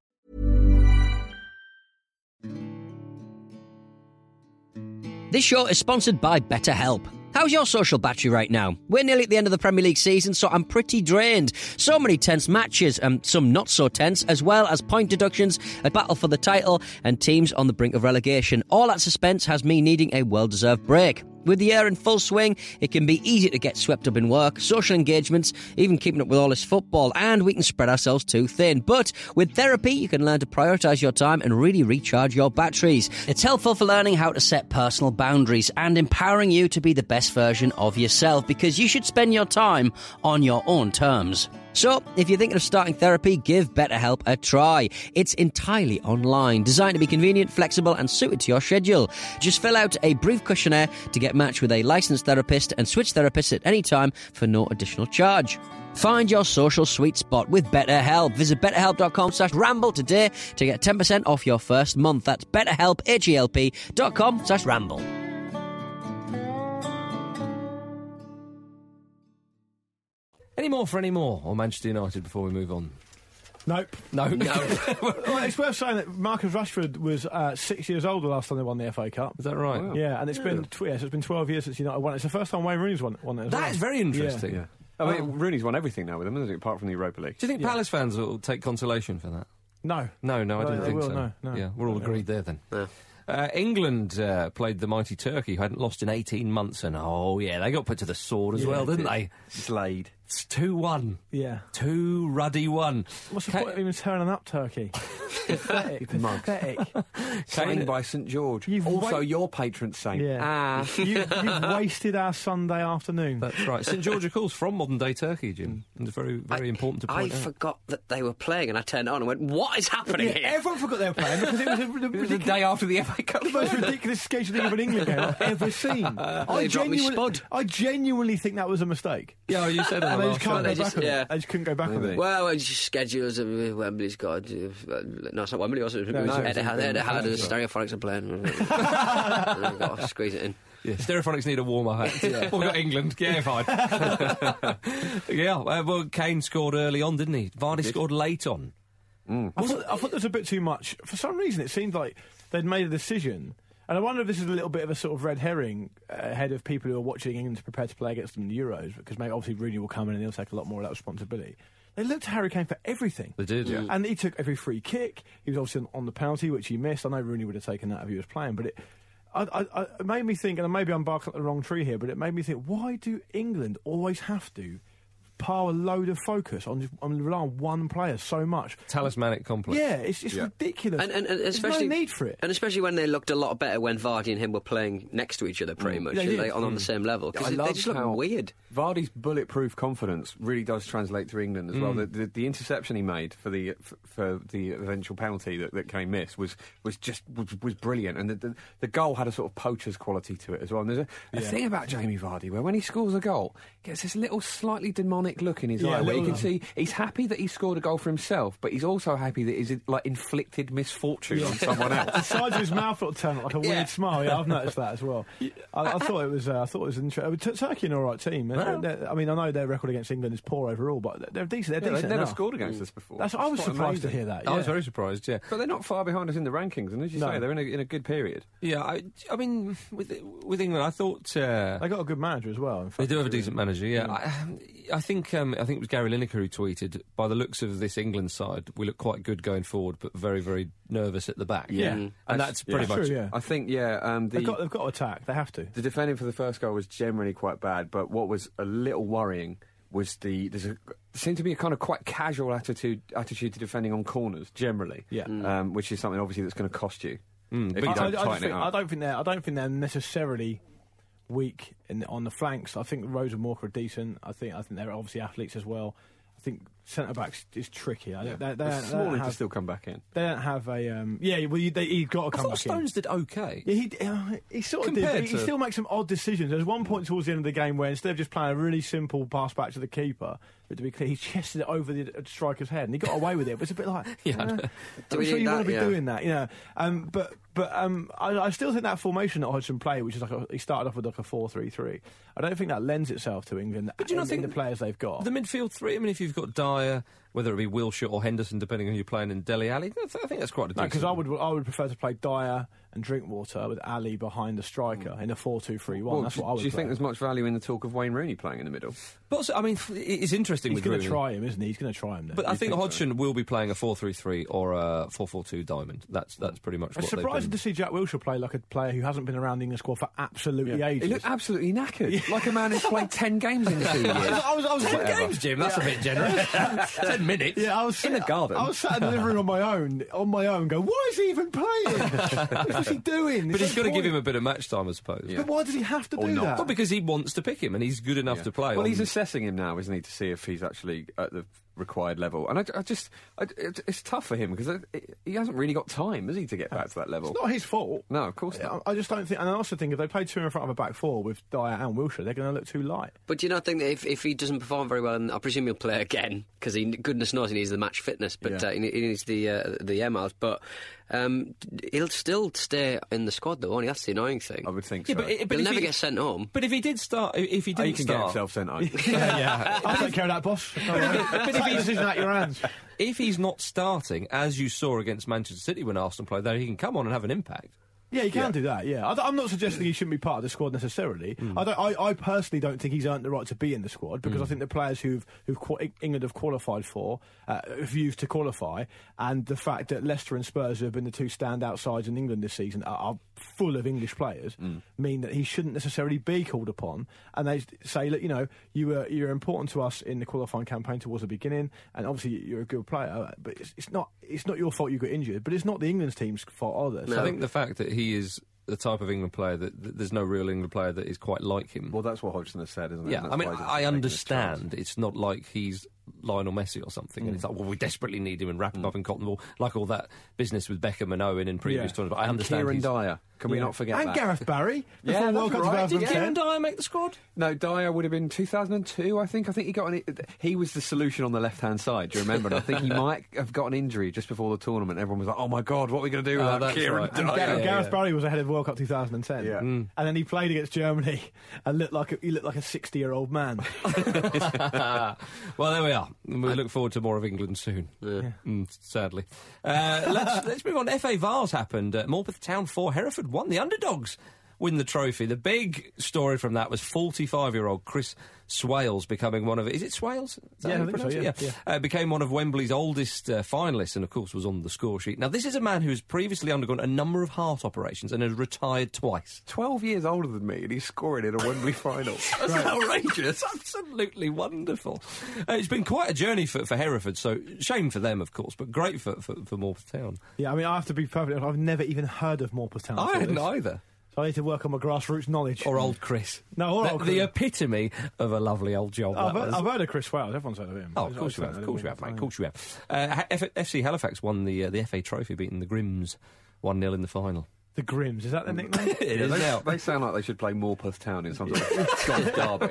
This show is sponsored by BetterHelp. How's your social battery right now? We're nearly at the end of the Premier League season, so I'm pretty drained. So many tense matches, and some not so tense, as well as point deductions, a battle for the title, and teams on the brink of relegation. All that suspense has me needing a well-deserved break. With the year in full swing, it can be easy to get swept up in work, social engagements, even keeping up with all this football, and we can spread ourselves too thin. But with therapy, you can learn to prioritise your time and really recharge your batteries. It's helpful for learning how to set personal boundaries and empowering you to be the best version of yourself, because you should spend your time on your own terms. So, if you're thinking of starting therapy, give BetterHelp a try. It's entirely online, designed to be convenient, flexible, and suited to your schedule. Just fill out a brief questionnaire to get matched with a licensed therapist and switch therapists at any time for no additional charge. Find your social sweet spot with BetterHelp. Visit betterhelp.com/ramble today to get 10% off your first month. That's betterhelp, HELP.com/ramble. Any more for any more on Manchester United before we move on? Nope. No. Well, it's worth saying that Marcus Rashford was 6 years old the last time they won the FA Cup. Is that right? Wow. Yeah, and it's been 12 years since United won it. It's the first time Wayne Rooney's won it as well. That is very interesting. Yeah. I mean, Rooney's won everything now with them, hasn't he, apart from the Europa League? Do you think Palace fans will take consolation for that? No. No, I didn't think so. No. Yeah, we're all agreed there then. Yeah. England played the mighty Turkey, who hadn't lost in 18 months, and they got put to the sword as well, didn't they? Slayed. It's 2-1. Yeah. 2 ruddy 1. What's the point of even turning up Turkey? Pathetic. Slain by St George. Your patron saint. Yeah. You've wasted our Sunday afternoon. That's right. St George, of course, from modern-day Turkey, Jim. And it's very, very important to point out. I forgot that they were playing, and I turned it on and went, what is happening here? Everyone forgot they were playing because it was the day after the FA Cup. The most ridiculous scheduling of an England game I've ever seen. I genuinely think that was a mistake. Yeah, you said it. And they just can't go back on it. They just couldn't go back on it. Well, it's just schedules. Wembley's got... no, it's not Wembley, was it? Etihad and Stereophonics are playing. I've got to squeeze it in. Yeah, Stereophonics need a warm-up. We've got England. Yeah, fine. Well, Kane scored early on, didn't he? Vardy scored late on. I thought there was a bit too much. For some reason, it seemed like they'd made a decision. And I wonder if this is a little bit of a sort of red herring ahead of people who are watching England prepare to play against them in the Euros, because maybe obviously Rooney will come in and he'll take a lot more of that responsibility. They looked to Harry Kane for everything. They did, yeah. And he took every free kick. He was obviously on the penalty, which he missed. I know Rooney would have taken that if he was playing, but it made me think, and maybe I'm barking up the wrong tree here, but it made me think, why do England always have to pile a load of focus on rely on one player so much? Talismanic complex. Yeah, it's ridiculous. And especially, there's no need for it. And especially when they looked a lot better when Vardy and him were playing next to each other, pretty much, on the same level. Because they just look weird. Vardy's bulletproof confidence really does translate to England as well. The interception he made for the eventual penalty that Kane missed was brilliant, and the goal had a sort of poacher's quality to it as well. And there's a thing about Jamie Vardy where when he scores a goal, he gets this little slightly demonic look in his eye where you can see he's happy that he scored a goal for himself, but he's also happy that he's inflicted misfortune on someone else. The sides of his mouth will turn like a weird smile. Yeah, I've noticed that as well. I thought it was interesting. Turkey an all right team. I mean, I know their record against England is poor overall, but they're decent. They've never scored against us before. I was surprised to hear that. Yeah. I was very surprised. Yeah, but they're not far behind us in the rankings, and as you say, they're in a good period. Yeah, I mean, with England, I thought they got a good manager as well. In fact, they do have a decent manager. Yeah, I think it was Gary Lineker who tweeted, by the looks of this England side, we look quite good going forward, but very, very nervous at the back. Yeah. And that's pretty much... True, yeah. I think, they've got to attack. They have to. The defending for the first goal was generally quite bad, but what was a little worrying was there seemed to be a kind of quite casual attitude to defending on corners, generally. Yeah. Which is something, obviously, that's going to cost you. If you don't tighten it up. I don't think they're necessarily weak on the flanks. I think Rose and Walker are decent. I think they're obviously athletes as well. I think centre-backs is tricky. Smalling to still come back in. They don't have a... he's got to come back in. I thought Stones did OK. Yeah, he sort of did, but he still makes some odd decisions. There's one point towards the end of the game where instead of just playing a really simple pass back to the keeper, but to be clear, he chested it over the striker's head and he got away with it. But it's a bit like... I'm sure you want to be doing that, you know. But I still think that formation that Hodgson played, which is he started off with like a 4-3-3, I don't think that lends itself to England. But do you not think the players they've got? The midfield three, I mean, if you've got Dyer, whether it be Wilshere or Henderson, depending on who you're playing, in Dele Alli, I think that's quite a decent... because I would prefer to play Dyer and Drinkwater with Ali behind the striker in a 4-2-3-1. That's what I would Do you think there's much value in the talk of Wayne Rooney playing in the middle? But also, I mean, it's interesting with Rooney. He's going to try him, isn't he? He's going to try him. But I think Hodgson will be playing a 4-3-3 or a 4-4-2 diamond. That's pretty much what it's surprising to see Jack Wilshere play like a player who hasn't been around the England squad for absolutely ages. He looked absolutely knackered, like a man who's played 10 games in 2 years. I was 10 games, Jim. That's a bit generous. 10 minutes. Yeah, I was in the garden. I was sat in the living room on my own, going, why is he even playing? What's he doing? But he's got to give him a bit of match time, I suppose. Yeah. But why does he have to do that? Well, because he wants to pick him, and he's good enough to play. Well, he's assessing him now, isn't he, to see if he's actually at the required level. And it's tough for him because he hasn't really got time, has he, to get back to that level? It's not his fault. No, of course not. I just don't think, and I also think if they play two in front of a back four with Dyer and Wilshere, they're going to look too light. But do you not think that if he doesn't perform very well, and I presume he'll play again because goodness knows he needs the match fitness, but he needs the air miles, but he'll still stay in the squad though, only that's the annoying thing. I would think so. But he'll never get sent home. But if he did start, if he didn't he can get himself sent home. I'll take care of that, boss. But if he's out your hands. If he's not starting, as you saw against Manchester City when Arsenal played there, he can come on and have an impact. Yeah, he can do that, yeah. I'm not suggesting he shouldn't be part of the squad necessarily. I personally don't think he's earned the right to be in the squad because I think the players who England have qualified for, have used to qualify, and the fact that Leicester and Spurs have been the two standout sides in England this season are full of English players mean that he shouldn't necessarily be called upon. And they say, look, you're important to us in the qualifying campaign towards the beginning, and obviously you're a good player, but it's not your fault you got injured, but it's not the England team's fault either. No. So I think the fact that he is the type of England player that there's no real England player that is quite like him. Well, that's what Hodgson has said, isn't it? Yeah, I mean, I understand it's not like he's Lionel Messi or something, and it's like, well, we desperately need him and wrap him up in cotton wool, like all that business with Beckham and Owen in previous tournaments. I understand. Kieran Dyer, can we not forget and that? Gareth Barry. Yeah, World Cup right. 2010. Did Kieran Dyer make the squad? No, Dyer would have been 2002, I think. I think he got he was the solution on the left-hand side, do you remember? And I think he might have got an injury just before the tournament. Everyone was like, oh my God, what are we going to do with that Kieran Dyer? And Gareth Barry was ahead of World Cup 2010. Yeah. And then he played against Germany and looked like a 60-year-old man. Well, there we are. We look forward to more of England soon. Yeah. Sadly. Let's move on. FA Vars happened. Morpeth Town 4, Hereford 1. The underdogs win the trophy. The big story from that was 45-year-old Chris Swales becoming one of... Is it Swales? Yeah, I think so, yeah. Became one of Wembley's oldest finalists and, of course, was on the score sheet. Now, this is a man who has previously undergone a number of heart operations and has retired twice. 12 years older than me, and he's scoring in a Wembley final. That's outrageous. Absolutely wonderful. It's been quite a journey for Hereford, so shame for them, of course, but great for Morpeth Town. Yeah, I mean, I have to be perfectly honest, I've never even heard of Morpeth Town. I hadn't either. So I need to work on my grassroots knowledge. Or old Chris. No, or old Chris. The epitome of a lovely old job. I've heard of Chris Swales. Everyone's heard of him. Oh, of course you have. Of course you have, mate. Of course you have. FC Halifax won the FA Trophy, beating the Grims 1-0 in the final. The Grims, is that the nickname? It is now. They sound like they should play Morpeth Town in some sort of Scottish derby.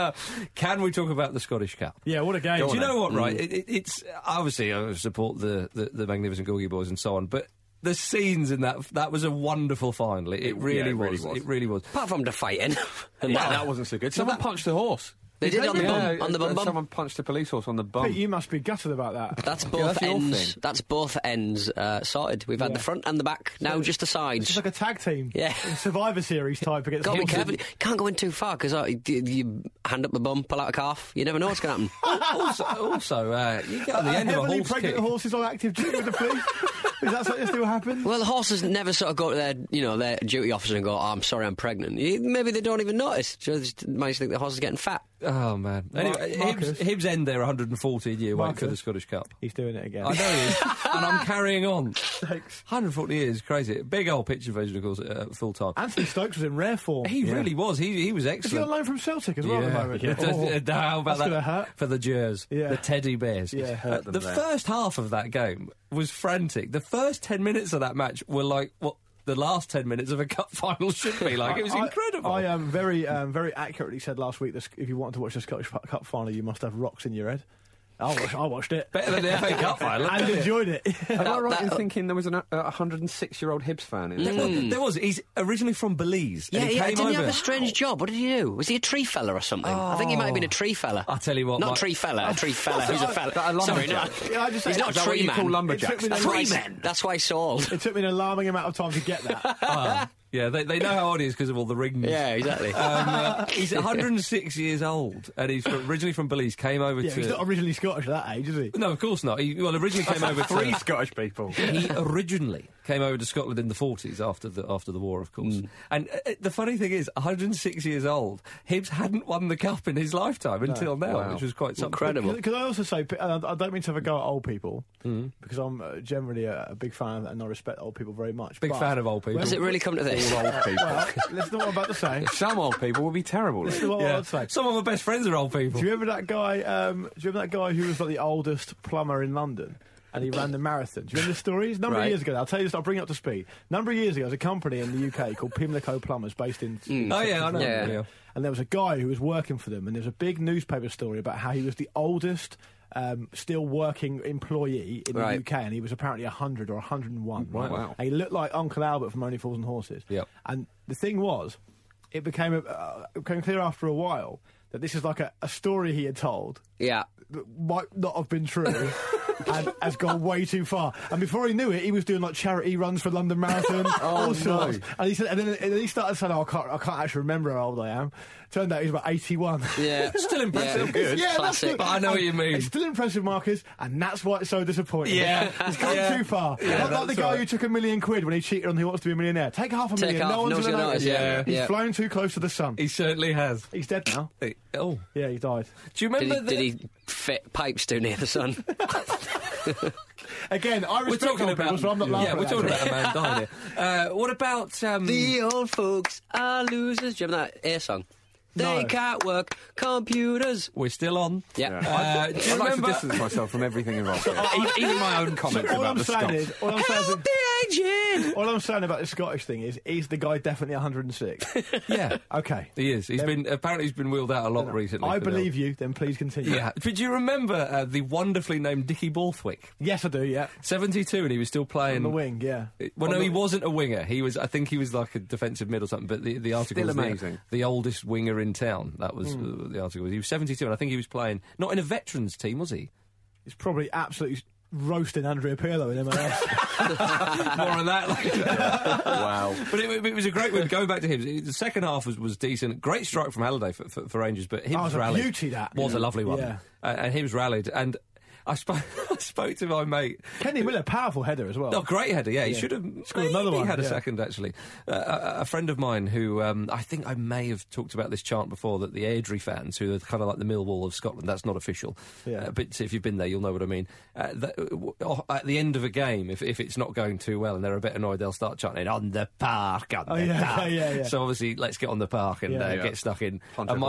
Can we talk about the Scottish Cup? Yeah, what a game. Do you know what, right? It's obviously, I support the magnificent Gorgie boys and so on, but the scenes in that was a wonderful final. It really was. It really was. Apart from the fighting. That wasn't so good. Someone punched a horse. They did on the bum. Someone punched a police horse on the bum. Pete, you must be gutted about that. That's both ends. That's both ends sorted. We've had the front and the back. Now just the sides. It's like a tag team. Yeah. Survivor Series type against. Got to be careful. Can't go in too far because you hand up the bum, pull out a calf. You never know what's going to happen. also, you get on the end of a horse pregnant kick. horses on active duty with the police. Is that something that still happens? Well, the horses never sort of go to their duty officer and go, "Oh, I'm sorry, I'm pregnant." Maybe they don't even notice. Just might think the horse is getting fat. Oh man! Anyway, Hibs end their 114-year wait for the Scottish Cup. He's doing it again. I know he is, and I'm carrying on. Thanks. 140 years, crazy. Big old pitch invasion, of course, at full time. Anthony Stokes was in rare form. He really was. He was Is he excellent. on loan from Celtic as well at the moment? How about that's that hurt. for the Jers, the Teddy Bears? Yeah, hurt them the there. first half of that game was frantic. The first 10 minutes of that match were like what the last 10 minutes of a cup final should be like. It was incredible. I very accurately said last week that if you want to watch the Scottish Cup final, you must have rocks in your head. I watched it. Better than the FA Cup final. And enjoyed it. Am I right in thinking there was a 106-year-old Hibs fan in there? There was. He's originally from Belize. Yeah, and he came didn't he over. have a strange job? What did he do? Was he a tree fella or something? I think he might have been a tree fella. I'll tell you what. Not tree fella, a tree fella who's a fella. Sorry, no. He's not a tree man. Lumberjacks. That's why he's sold. It took me an alarming amount of time to get that. Yeah, they know how old he is because of all the rings. Yeah, exactly. He's 106 years old, and he's originally from Belize. Came over to. He's not originally Scottish at that age, is he? No, of course not. He originally came over to. Three Scottish people. He originally came over to Scotland in the 40s after the war, of course. And the funny thing is, 106 years old, Hibs hadn't won the cup in his lifetime until now, which was quite something. Incredible. Could I also say, I don't mean to have a go at old people, because I'm generally a big fan and I respect old people very much. Big fan of old people. Does it really come to this? All old people. Well, listen to what I'm about to say. Some old people would be terrible. Listen to what I'm about to say. Some of my best friends are old people. Do you remember that guy? Who was like the oldest plumber in London? And he ran the marathon. Do you remember the story? It's a number of years ago. I'll tell you this. I'll bring it up to speed. A number of years ago, there's a company in the UK called Pimlico Plumbers, based in. Oh yeah, I know. Yeah. And there was a guy who was working for them, and there was a big newspaper story about how he was the oldest still working employee in the UK, and he was apparently 100 or 101. Right? Wow. And he looked like Uncle Albert from Only Fools and Horses. Yep. And the thing was, it became clear after a while that this is like a story he had told. Yeah. That might not have been true. and has gone way too far. And before he knew it, he was doing like charity runs for London Marathon, all sorts. And he said, and then he started saying, "Oh, I can't actually remember how old I am." Turned out he's about 81. Yeah, still impressive. Yeah, good. Yeah, classic. But I know what you mean. It's still impressive, Marcus, and that's why it's so disappointing. Yeah, it's gone too far. Yeah, like the guy who took £1 million when he cheated on Who Wants to Be a Millionaire. Take half a million. No one's going to notice. Yeah, he's flown too close to the sun. He certainly has. He's dead now. Yeah, he died. Do you remember? Did he fit pipes too near the sun? Again, I respect old people, so I'm not laughing. Yeah, we're talking about a man dying here. What about the old folks are losers? Do you remember that Air song? They can't work computers. We're still on. Yeah. Do you like to distance myself from everything involved? Even my own comments about the Scots. All I'm saying about the Scottish thing is the guy definitely 106? Yeah. Okay. He is. Apparently he's been wheeled out a lot recently. I believe you, then please continue. Yeah. But do you remember the wonderfully named Dickie Borthwick? Yes, I do, yeah. 72 and he was still playing... On the wing, yeah. Well, no, he wasn't a winger. I think he was like a defensive mid or something, but the article still was amazing. The oldest winger in town. That was the article. He was 72 and I think he was playing... Not in a veterans team, was he? He's probably absolutely roasting Andrea Pirlo in MLS. More on that later. Wow. But it was a great win. Going back to him, the second half was decent. Great strike from Halliday for Rangers, but Hibs rallied. Beauty, that. Was a lovely one. Yeah. And Hibs rallied. And I spoke to my mate. Kenny Miller, powerful header as well. Oh, great header, yeah. He should have scored another one. He had a second, actually. A friend of mine who, I think I may have talked about this chant before, that the Airdrie fans, who are kind of like the Millwall of Scotland, that's not official. Yeah. But if you've been there, you'll know what I mean. At the end of a game, if it's not going too well and they're a bit annoyed, they'll start chanting, "On the park, on the park." Yeah. So obviously, let's get on the park and get stuck in.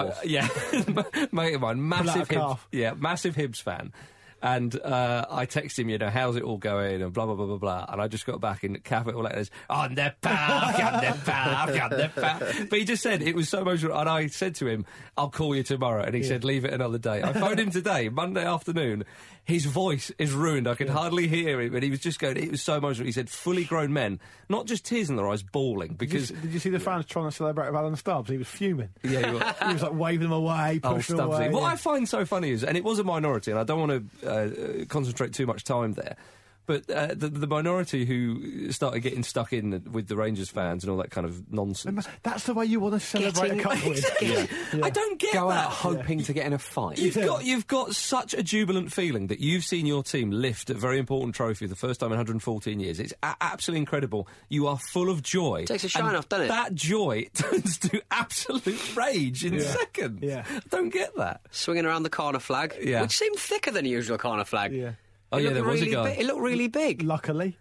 Mate of mine, massive Hibs fan. And I text him, how's it all going, and blah, blah, blah, blah, blah. And I just got back in capital letters, "On the park, on the park, on the park." But he just said, it was so emotional. And I said to him, "I'll call you tomorrow." And he said, "Leave it another day." I phoned him today, Monday afternoon. His voice is ruined. I could hardly hear him. But he was just going, it was so emotional. He said, fully grown men, not just tears in their eyes, bawling. Because Did you see the fans trying to celebrate with Alan Stubbs? He was fuming. Yeah, he was like waving them away, pushing them away. What I find so funny is, and it was a minority, and I don't want to concentrate too much time there, but the minority who started getting stuck in with the Rangers fans and all that kind of nonsense. That's the way you want to celebrate a cup win. I don't get Go that. out hoping to get in a fight. You've got such a jubilant feeling that you've seen your team lift a very important trophy the first time in 114 years. It's absolutely incredible. You are full of joy. Takes a shine off, doesn't it? That joy turns to absolute rage in seconds. Yeah. I don't get that. Swinging around the corner flag, which seemed thicker than the usual corner flag. Yeah. Oh, yeah, there was a guy. It looked really big. Luckily.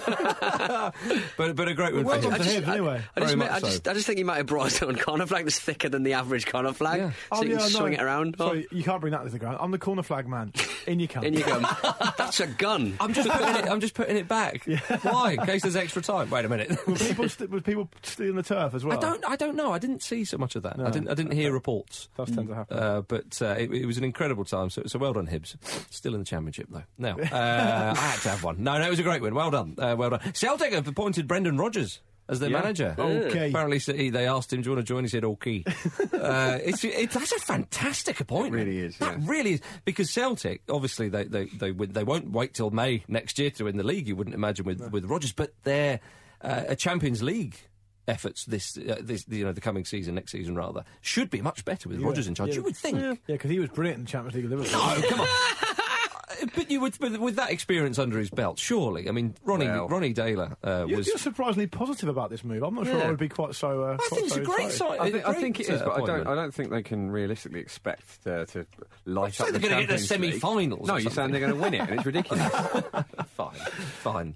but a great one for him. Anyway. I just think he might have brought his own corner flag that's thicker than the average corner flag. Yeah. So you can swing it around. Sorry, you can't bring that to the ground. I'm the corner flag man. In you come. In you come. That's a gun. I'm just putting it back. Yeah. Why? In case there's extra time. Wait a minute. Were people stealing the turf as well? I don't know. I didn't see so much of that. No. I didn't hear reports. Does tend to happen. But it was an incredible time. So well done, Hibs. Still in the Championship though. Now. I had to have one. No, it was a great win. Well done. Well done. Celtic have appointed Brendan Rodgers as their manager. Okay. Apparently, they asked him, "Do you want to join?" He said, "Okay." That's a fantastic appointment. It really is. That really is, because Celtic, obviously, they won't wait till May next year to win the league. You wouldn't imagine with Rodgers, but they're a Champions League efforts the coming season, next season rather, should be much better with Rodgers in charge. You would think. Yeah, because he was brilliant in the Champions League of Liverpool. No, come on. But with that experience under his belt, surely. I mean, Ronnie Daylor You're surprisingly positive about this move. I'm not sure I would be quite so. I think it's a great sign. I think it is, but I don't think they can realistically expect to light up the Champions League. They're going to get to semi-finals. No, you're saying they're going to win it, and it's ridiculous. Fine.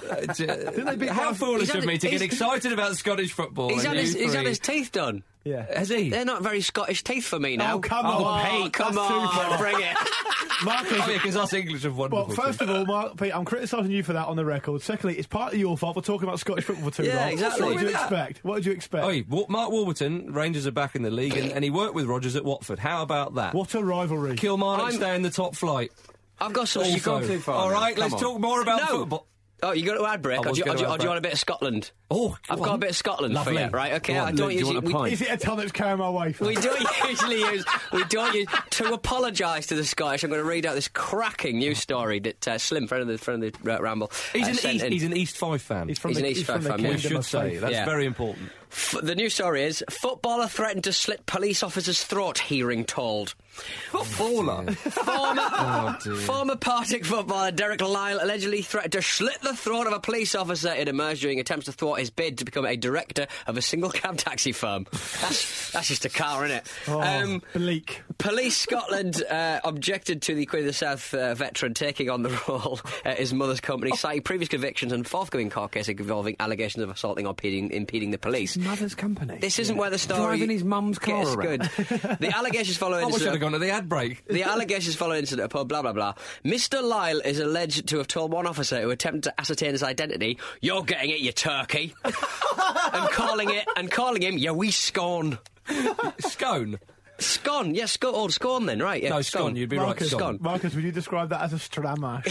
How foolish of me to get excited about Scottish football. He's had his teeth done. Yeah. Has he? They're not very Scottish teeth for me now. Oh, come on. Pete, come on. Bring it. Marcus, because us English have wonderful. Well, first of all, Pete, I'm criticising you for that on the record. Secondly, it's partly your fault for talking about Scottish football for too long. Yeah, exactly. What did you expect? Mark Warburton, Rangers are back in the league, and he worked with Rodgers at Watford. How about that? What a rivalry. Kilmarnock stay in the top flight. I've got something. You've gone too far. All right, let's talk more about football. Oh, you go to ad break, or do you want a bit of Scotland? Oh, I've got a bit of Scotland for you, right? Okay, I don't usually. Is it a tonics caramel wafer? We don't usually use. To apologise to the Scottish. I'm going to read out this cracking news story that Slim, friend of the Ramble, he's an East Fife fan. He's an East Fife fan. We should say that's very important. The news story is: footballer threatened to slit police officer's throat. Hearing told. Footballer. Former Partick footballer Derek Lyle allegedly threatened to slit the throat of a police officer. It emerged during attempts to thwart his bid to become a director of a single cab taxi firm. That's just a car, isn't it? Bleak. Police Scotland objected to the Queen of the South veteran taking on the role at his mother's company, citing previous convictions and forthcoming court case involving allegations of assaulting or impeding the police. Mother's company. This isn't where the story... Driving his mum's car around. Good. The allegations follow... I wish I'd have gone to the ad break. The allegations follow incident at a pub, blah, blah, blah. Mr Lyle is alleged to have told one officer who attempted to ascertain his identity, "You're getting it, you turkey," and calling him, "You wee scone." Scone? Scone, yes, old scone then, right? Yeah, no, scone, you'd be Marcus, right, scone. Marcus, would you describe that as a stramash?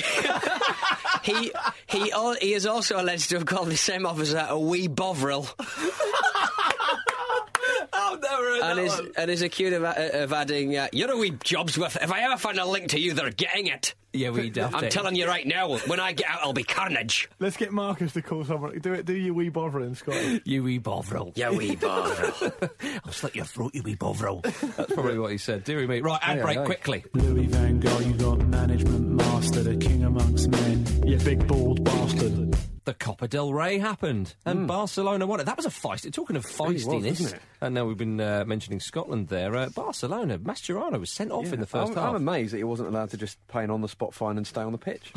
He is also alleged to have called the same officer a wee bovril. I've never heard that one. And is accused of adding, "You're a wee Jobsworth. If I ever find a link to you, they're getting it." Yeah, we do. I'm telling you right now, when I get out, I'll be carnage. Let's get Marcus to call someone. Do you wee bovril in Scotland? You wee bovril. You wee bovril. I'll slit your throat, you wee bovril. That's probably what he said. Deary me. Right, ad break, quickly. Louis Van Gaal, you got management master, the king amongst men. You big bald bastard. The Copa del Rey happened, and Barcelona won it. That was a feisty. Talking of feistiness, wasn't it? And now we've been mentioning Scotland there. Barcelona, Mascherano was sent off in the first half. I'm amazed that he wasn't allowed to just play an on-the-spot fine and stay on the pitch.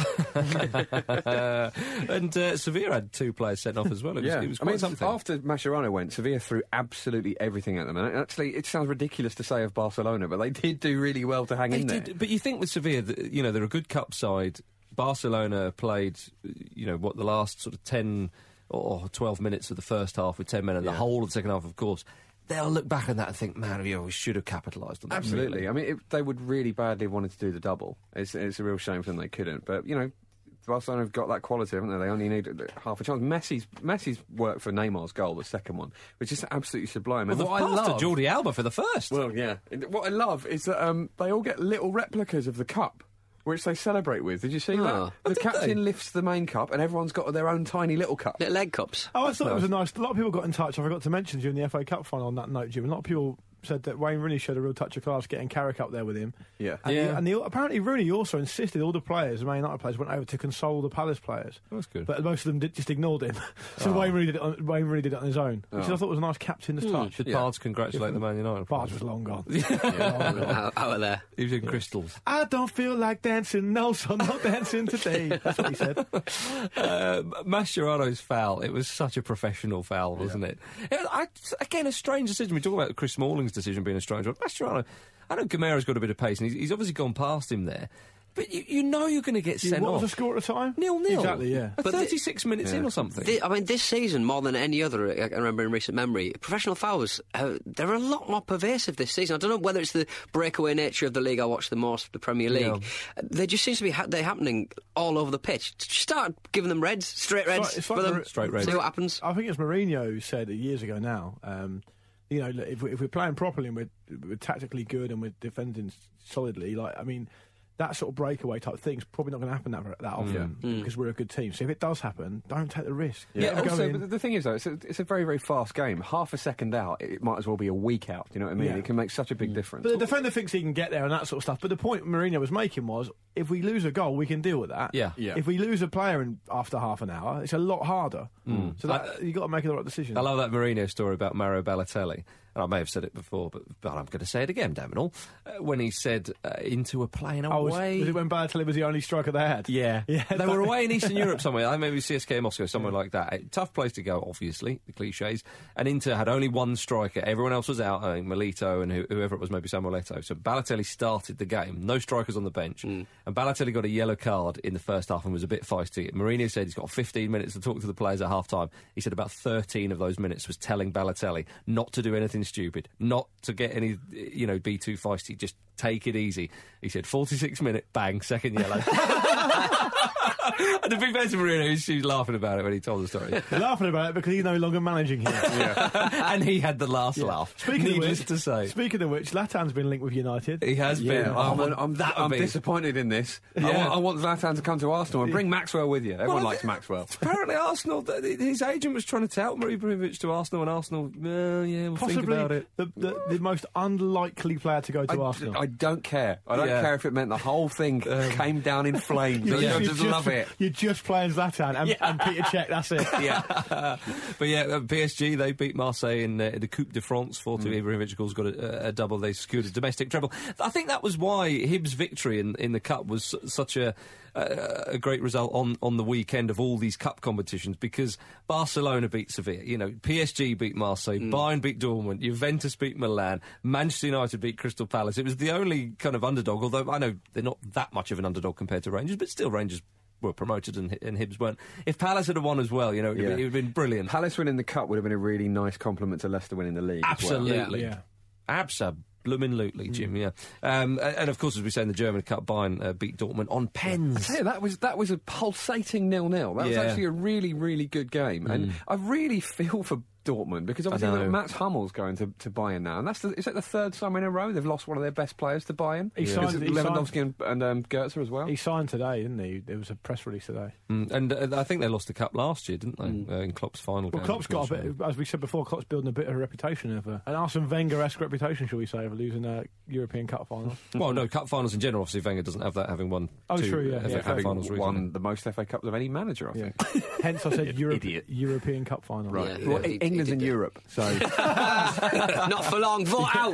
And Sevilla had 2 players sent off as well. It was quite something. After Mascherano went, Sevilla threw absolutely everything at them. And actually, it sounds ridiculous to say of Barcelona, but they did do really well to hang in there. But you think with Sevilla, they're a good cup side. Barcelona played, the last sort of 10 or 12 minutes of the first half with 10 men, and the whole of the second half, of course. They'll look back on that and think, man, we should have capitalised on that. Absolutely. I mean, they would really badly have wanted to do the double. It's a real shame for them they couldn't. But, Barcelona have got that quality, haven't they? They only need half a chance. Messi's work for Neymar's goal, the second one, which is absolutely sublime. And what I love to Jordi Alba for the first. Well, yeah. What I love is that they all get little replicas of the cup, which they celebrate with. Did you see that? The captain lifts the main cup, and everyone's got their own tiny little cup. Little egg cups. Oh, I thought it was a nice... A lot of people got in touch. I forgot to mention during the FA Cup final on that note, Jim. A lot of people said that Wayne Rooney showed a real touch of class getting Carrick up there with him. Yeah. And apparently Rooney also insisted all the players, the Man United players, went over to console the Palace players. That's good. But most of them just ignored him. So Wayne Rooney did it on his own, which I thought was a nice captain's touch. Should Bards congratulate the Man United? Bards was long gone. Out of there. He was in crystals. I don't feel like dancing, no, so no dancing today. That's what he said. Mascherano's foul, it was such a professional foul, wasn't it? Again, a strange decision. We talk about Chris Smalling's decision being a strange one. Mascherano, I know Gamera's got a bit of pace, and he's obviously gone past him there. But you're going to get sent off. What was the score at the time? 0-0. Exactly, yeah. But 36 minutes in or something. This season, more than any other, I remember in recent memory, professional fouls, they're a lot more pervasive this season. I don't know whether it's the breakaway nature of the league I watch the most, the Premier League. Yeah. They just seem to be they're happening all over the pitch. Start giving them reds, straight reds for them. Straight reds. See what happens. I think it's Mourinho said years ago now, if we're playing properly and we're tactically good and we're defending solidly, that sort of breakaway type thing's probably not going to happen that often because we're a good team. So if it does happen, don't take the risk. Also, but the thing is, though, it's a very, very fast game. Half a second out, it might as well be a week out. Do you know what I mean? Yeah. It can make such a big difference. But the defender thinks he can get there and that sort of stuff. But the point Mourinho was making was, if we lose a goal, we can deal with that. Yeah. If we lose a player after half an hour, it's a lot harder. So you've got to make the right decision. I love that Mourinho story about Mario Balotelli. And I may have said it before, but I'm going to say it again, damn it all. When he said into a plane away... Was it when Balotelli was the only striker they had? Yeah. They were away in Eastern Europe somewhere. Maybe CSKA Moscow, somewhere like that. A tough place to go, obviously, the cliches. And Inter had only one striker. Everyone else was out, Milito and whoever it was, maybe Samuel Eto'o. So Balotelli started the game. No strikers on the bench. And Balotelli got a yellow card in the first half and was a bit feisty. Mourinho said he's got 15 minutes to talk to the players at half-time. He said about 13 of those minutes was telling Balotelli not to do anything stupid, not to get any, be too feisty, just take it easy. He said, 46 minute, bang, second yellow. And to be fair to Mourinho, she's laughing about it when he told the story. He's laughing about it because he's no longer managing here. And he had the last laugh. Needless to say. Speaking of which, Zlatan's been linked with United. He has been. I'm disappointed in this. I want Zlatan to come to Arsenal and bring Maxwell with you. Everyone likes Maxwell. Apparently Arsenal, his agent was trying to tout Ibrahimovic to Arsenal, and Arsenal, we'll possibly think about it. The most unlikely player to go to Arsenal. I don't care. I don't care if it meant the whole thing came down in flames. I just love it. You're just playing Zlatan and Peter Cech, that's it. But PSG, they beat Marseille in the Coupe de France. 4-2. Ibrahimovic, of course, got a double. They secured a domestic treble. I think that was why Hibs' victory in the Cup was such a great result on the weekend of all these cup competitions, because Barcelona beat Sevilla, PSG beat Marseille, Bayern beat Dortmund, Juventus beat Milan, Manchester United beat Crystal Palace. It was the only kind of underdog, although I know they're not that much of an underdog compared to Rangers, but still Rangers were promoted and Hibs weren't. If Palace had won as well, it would have been brilliant. Palace winning the Cup would have been a really nice compliment to Leicester winning the league. Absolutely. As well. Absolutely, Jim. And of course, as we say in the German Cup, Bayern beat Dortmund on pens. I tell you, that was a pulsating 0-0. That was actually a really, really good game, and I really feel for Dortmund, because obviously Mats Hummel's going to Bayern now, and is that the third time in a row they've lost one of their best players to Bayern? He signed Lewandowski and Goetze as well. He signed today, didn't he? There was a press release today. And I think they lost the cup last year, didn't they? In Klopp's final game. Well, Klopp's got a bit, as we said before, Klopp's building a bit of a reputation of an Arsene Wenger-esque reputation, shall we say, of losing a European Cup final. Well, no, cup finals in general. Obviously, Wenger doesn't have that, having won two FA Cup finals recently. Won the most FA Cups of any manager, I think. Hence, I said European Cup final. Right. England's in Europe. So not for long. Vote out.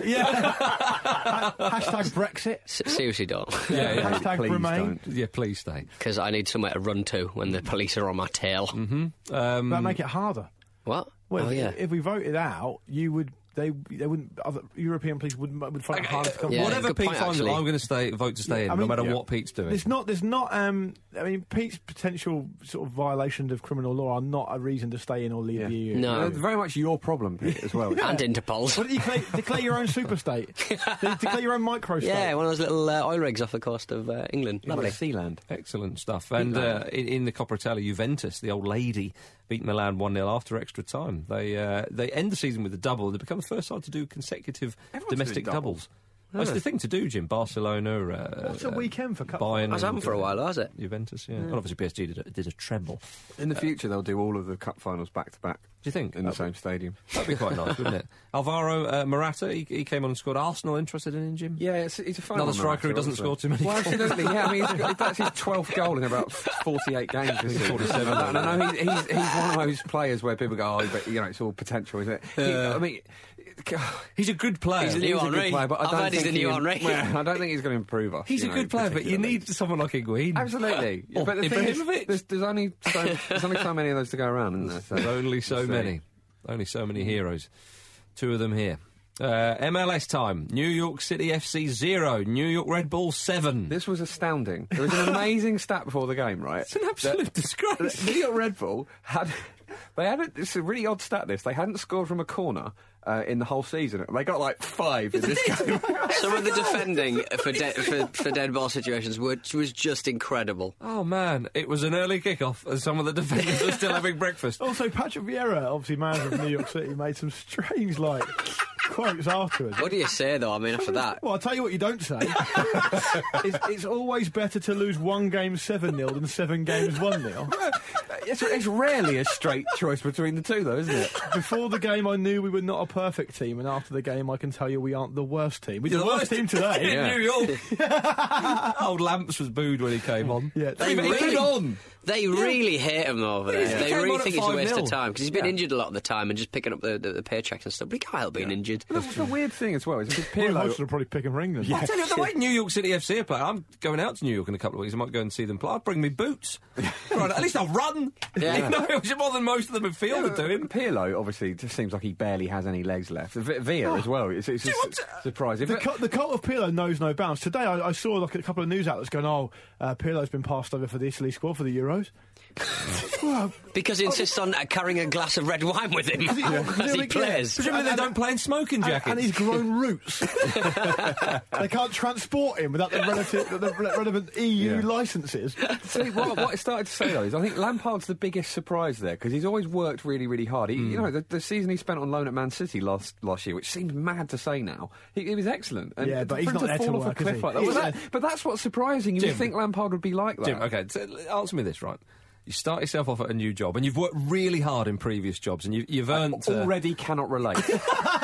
Hashtag Brexit. Seriously, don't. Hashtag please Remain. Don't. Please stay. Because I need somewhere to run to when the police are on my tail. That'd make it harder. What? Well, if we voted out, you would. They wouldn't. Other European police would find it harder to come. Whatever Pete finds, I'm going to vote to stay in, no matter what Pete's doing. There's not. I mean, Pete's potential sort of violations of criminal law are not a reason to stay in or leave the EU. No, very much your problem, Pete, as well. And Interpol's. What did you declare your own superstate? Declare your own microstate. Yeah, one of those little oil rigs off the coast of England. Lovely. Sealand. Excellent stuff. And in the Coppa Italia, Juventus, the old lady, beat Milan 1-0 after extra time. They end the season with a double. They become the first side to do consecutive domestic doubles. That's the thing to do, Jim. Barcelona. What's a weekend for Cup? Bayern. That's happened for a while, has it? Juventus, And obviously PSG did a treble. In the future, they'll do all of the Cup finals back to back. Do you think? In the same stadium. That'd be quite nice, wouldn't it? Alvaro Morata, he came on and scored. Arsenal interested in him, Jim? Yeah, he's a fun another striker who doesn't score too many goals. Well, absolutely, I mean, that's his 12th goal in about 48 games. 47. And I know he's one of those players where people go, but it's all potential, isn't it? He's a good player. He's a new Henry. But I don't think he's the new Henry. I don't think he's going to improve us. He's a good player, but you need someone like Higuain. Absolutely. But the thing is, there's only so many of those to go around, isn't there? So there's only so many. Only so many heroes. Two of them here. MLS time. New York City FC 0. New York Red Bull 7. This was astounding. There was an amazing stat before the game, right? It's an absolute disgrace. New York Red Bull it's a really odd stat, this. They hadn't scored from a corner in the whole season. They got like 5 in this game. Some of the defending for dead ball situations was just incredible. Oh, man. It was an early kickoff and some of the defenders were still having breakfast. Also, Patrick Vieira, obviously manager of New York City, made some strange, quotes afterwards. What do you say, though? I mean, after that? Well, I'll tell you what you don't say. It's always better to lose one game 7-0 than 7 games 1-0. It's rarely a straight choice between the two, though, isn't it? Before the game, I knew we were not a perfect team, and after the game, I can tell you we aren't the worst team. We're the worst team today. In New York. Old Lamps was booed when he came on. Yeah, They really hate him over there. They really think it's a waste of time, because he's been injured a lot of the time and just picking up the paychecks and stuff, but he can't help being injured. That's the weird thing as well. Is Pirlo will probably pick him for England. I tell you, the way New York City FC are playing, I'm going out to New York in a couple of weeks. I might go and see them play. I'll bring me boots. Right, at least I'll run. Which is more than most of them in field are doing. Pirlo, obviously, just seems like he barely has any legs left. Villa as well. It's a surprise. The cult of Pirlo knows no bounds. Today, I saw a couple of news outlets going, Pirlo's been passed over for the Italy squad for the Euros. suppose. Well, because he insists on carrying a glass of red wine with him as he plays. Presumably they don't play in smoking jackets. And he's grown roots. They can't transport him without the relevant EU licences. See, what it started to say, though, is I think Lampard's the biggest surprise there, because he's always worked really, really hard. You know, the season he spent on loan at Man City last year, which seems mad to say now, he was excellent. And yeah, but he's not there to work, is he? But that's what's surprising. You would think Lampard would be like that. Jim, OK, so answer me this, right? You start yourself off at a new job, and you've worked really hard in previous jobs, and you've earned... already cannot relate. This is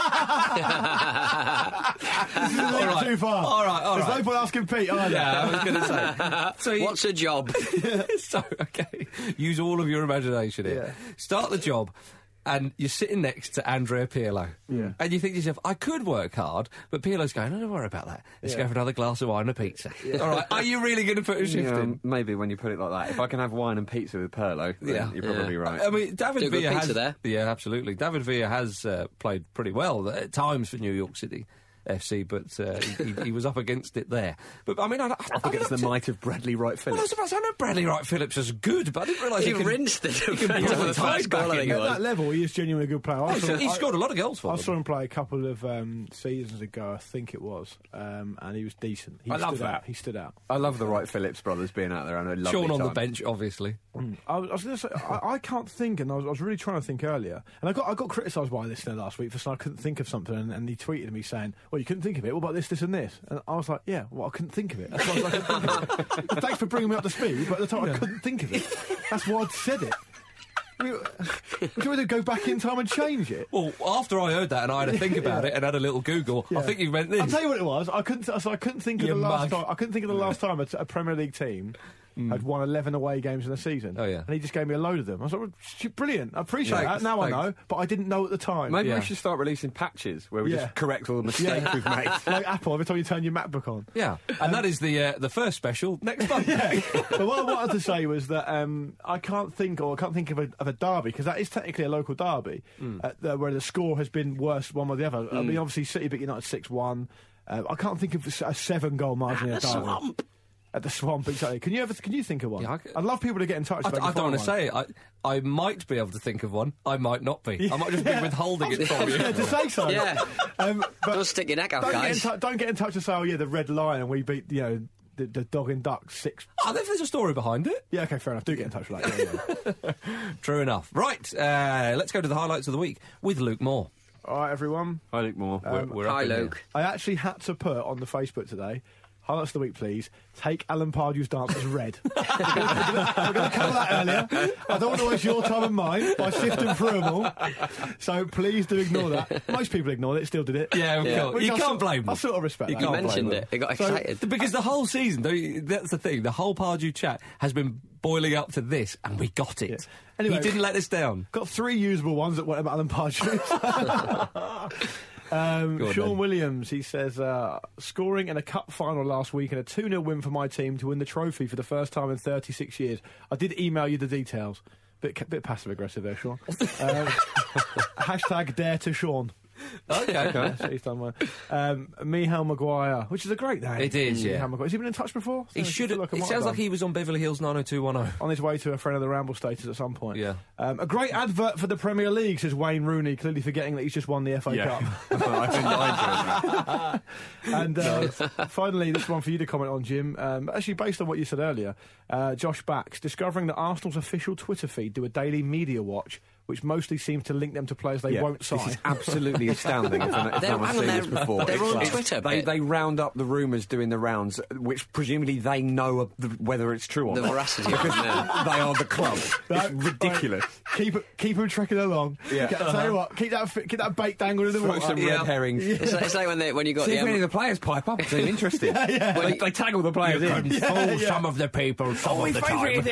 a little too far. All right. There's no point asking Pete, are there? Yeah, I was going to say. What's a job? So, OK, use all of your imagination here. Yeah. Start the job, and you're sitting next to Andrea Pirlo. Yeah. And you think to yourself, I could work hard, but Pirlo's going, don't worry about that. Let's go for another glass of wine and a pizza. Yeah. All right, are you really going to put a shift in? Maybe when you put it like that. If I can have wine and pizza with Pirlo, then you're probably right. I mean, David Villa has... there. Yeah, absolutely. David Villa has played pretty well at times for New York City FC, but he was up against it there. But I mean, up against the might of Bradley Wright Phillips. Well, I was about to say, I know Bradley Wright Phillips is good, but I didn't realise he rinsed the defence with the first goal. At that level, he is genuinely a good player. He scored a lot of goals for them. I saw him play a couple of seasons ago, I think it was, and he was decent. I love that. He stood out. I love the Wright Phillips brothers being out there. I know, Sean on the bench, obviously. I was going to say, I can't think, and I was really trying to think earlier, and I got criticised by a listener last week for saying I couldn't think of something, and he tweeted me saying, well, you couldn't think of it, what about this, and this? And I was like, yeah, well, I couldn't think of it. That's why I couldn't think of it. Thanks for bringing me up to speed, but at the time I couldn't think of it. That's why I'd said it. Would you want to go back in time and change it? Well, after I heard that and I had to think about it and had a little Google, I think you meant this. I'll tell you what it was. I couldn't think of the last time. I couldn't think of the last time a Premier League team had won 11 away games in a season. Oh, yeah. And he just gave me a load of them. I was like, well, brilliant. I appreciate that. Now I know, but I didn't know at the time. Maybe we should start releasing patches where we just correct all the mistakes we've made. Like Apple, every time you turn your MacBook on. Yeah. And that is the first special next month. But what I wanted to say was that I can't think of a derby, because that is technically a local derby, where the score has been worse one or the other. I mean, obviously, City beat United 6-1. I can't think of a 7-goal margin in a derby. Swamp. At the Swamp, exactly. Can you think of one? Yeah, I'd love people to get in touch. I don't want to say it. I might be able to think of one. I might not be. I might just be withholding it from you. To say so. Yeah. But don't stick your neck out, guys. Don't get in touch to say, oh yeah, the Red Lion, and we beat the Dog and Duck 6. Oh, there's a story behind it. Yeah, okay, fair enough. Do get in touch with that. Yeah. True enough. Right, let's go to the highlights of the week with Luke Moore. All right, everyone. Hi, Luke Moore. We're hi, up Luke. I actually had to put on the Facebook today, highlights of the week, please. Take Alan Pardew's dance as red. We're going to cover that earlier. I don't want to waste your time and mine by sifting through them all. So please do ignore that. Most people ignored it, still did it. Yeah, you can't blame them. I sort of respect that. You mentioned it. It got excited. Because the whole season, that's the thing, the whole Pardew chat has been boiling up to this, and we got it. Yeah. Anyway, he didn't let us down. Got 3 usable ones that went about Alan Pardew. Sean Williams, he says, scoring in a cup final last week and a 2-0 win for my team to win the trophy for the first time in 36 years. I did email you the details. Bit passive-aggressive there, Sean. Hashtag dare to Sean. Okay. So he's done well. Michal Maguire, which is a great name. It is, yeah. Has he been in touch before? He should have. It sounds like he was on Beverly Hills 90210. On his way to a friend of the Ramble status at some point. Yeah. A great advert for the Premier League, says Wayne Rooney, clearly forgetting that he's just won the FA Cup. I And finally, this one for you to comment on, Jim. Actually, based on what you said earlier, Josh Bax, discovering that Arsenal's official Twitter feed do a daily media watch, which mostly seems to link them to players they won't sign. This is absolutely astounding. If no one's seen this before. They're on Twitter. They round up the rumours doing the rounds, which presumably they know whether it's true or not. The veracity. Because they are the club. It's ridiculous. Keep them trecking along. Yeah. Tell you what, keep that bait dangled in the water. Some red herrings. It's like when you got see if any of the players pipe up. It's interesting. They tag all the players in. Fool some of the people some of the time.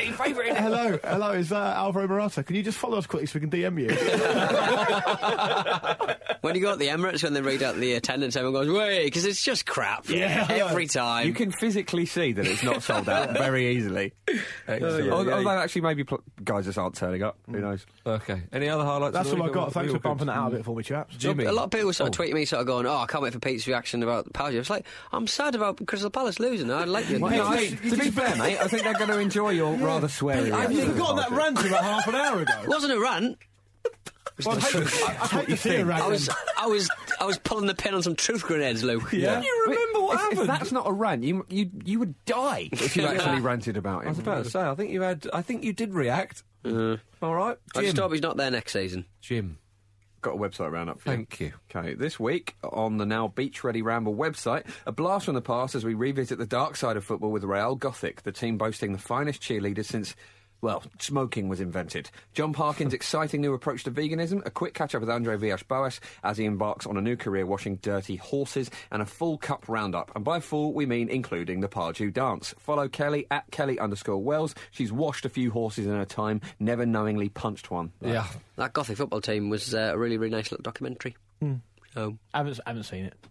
Hello, is that Alvaro Morata? Can you just follow us quickly so we can DM you? When you go at the Emirates, when they read out the attendance, everyone goes, wait, because it's just crap. Every time. You can physically see that it's not sold out very easily. Although actually maybe guys just aren't turning up. Who knows? Okay. Any other highlights? That's all I got. Thanks for bumping that out a bit for me, chaps. Jimmy. A lot of people sort of tweeting me sort of going, I can't wait for Pete's reaction about Palace. It's like, I'm sad about Crystal Palace losing. I'd like you. To be fair, mate, I think they're going to enjoy your rather sweary. I think got that rant about half an hour ago. It wasn't a rant. Well, I hope you see a rant. I was pulling the pin on some truth grenades, Lou. Yeah. You remember what happened? If that's not a rant, you would die if you actually ranted about it. I was about to say, I think you did react. All right, Jim. I just hope he's not there next season. Jim. Got a website round up for you. Thank you. Okay, this week on the now Beach Ready Ramble website, a blast from the past as we revisit the dark side of football with Real Gothic, the team boasting the finest cheerleaders since, well, smoking was invented. John Parkin's exciting new approach to veganism, a quick catch-up with Andre Villas-Boas as he embarks on a new career washing dirty horses, and a full cup roundup. And by full, we mean including the Pardew dance. Follow Kelly at Kelly_Wells. She's washed a few horses in her time, never knowingly punched one. Yeah. That Gothic football team was a really, really nice little documentary. So. I haven't seen it.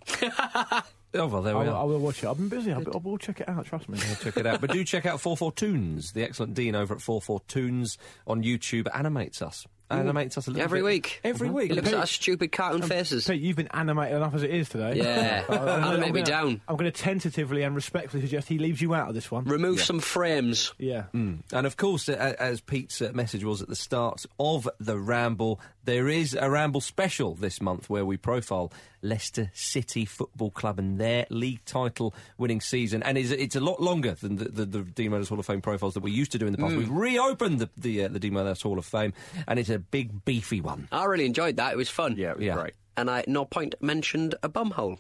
Oh, well, there we are. I will watch it. I've been busy. I will check it out, trust me. Check it out. But do check out 44 Toons. The excellent Dean over at 44 Toons on YouTube animates us. Animates us a little every bit. week. Every week. He looks at our stupid cartoon faces. Pete, you've been animated enough as it is today. Yeah. Animate me down. I'm going to tentatively and respectfully suggest he leaves you out of this one. Remove some frames. Yeah. And of course, as Pete's message was at the start of the Ramble, there is a Ramble special this month where we profile Leicester City Football Club and their league title winning season. And it's a lot longer than the Dean Mothers Hall of Fame profiles that we used to do in the past. We've reopened the Dean Mothers Hall of Fame, and it's a big, beefy one. I really enjoyed that. It was fun. Yeah, it was great. And I, at no point, mentioned a bumhole.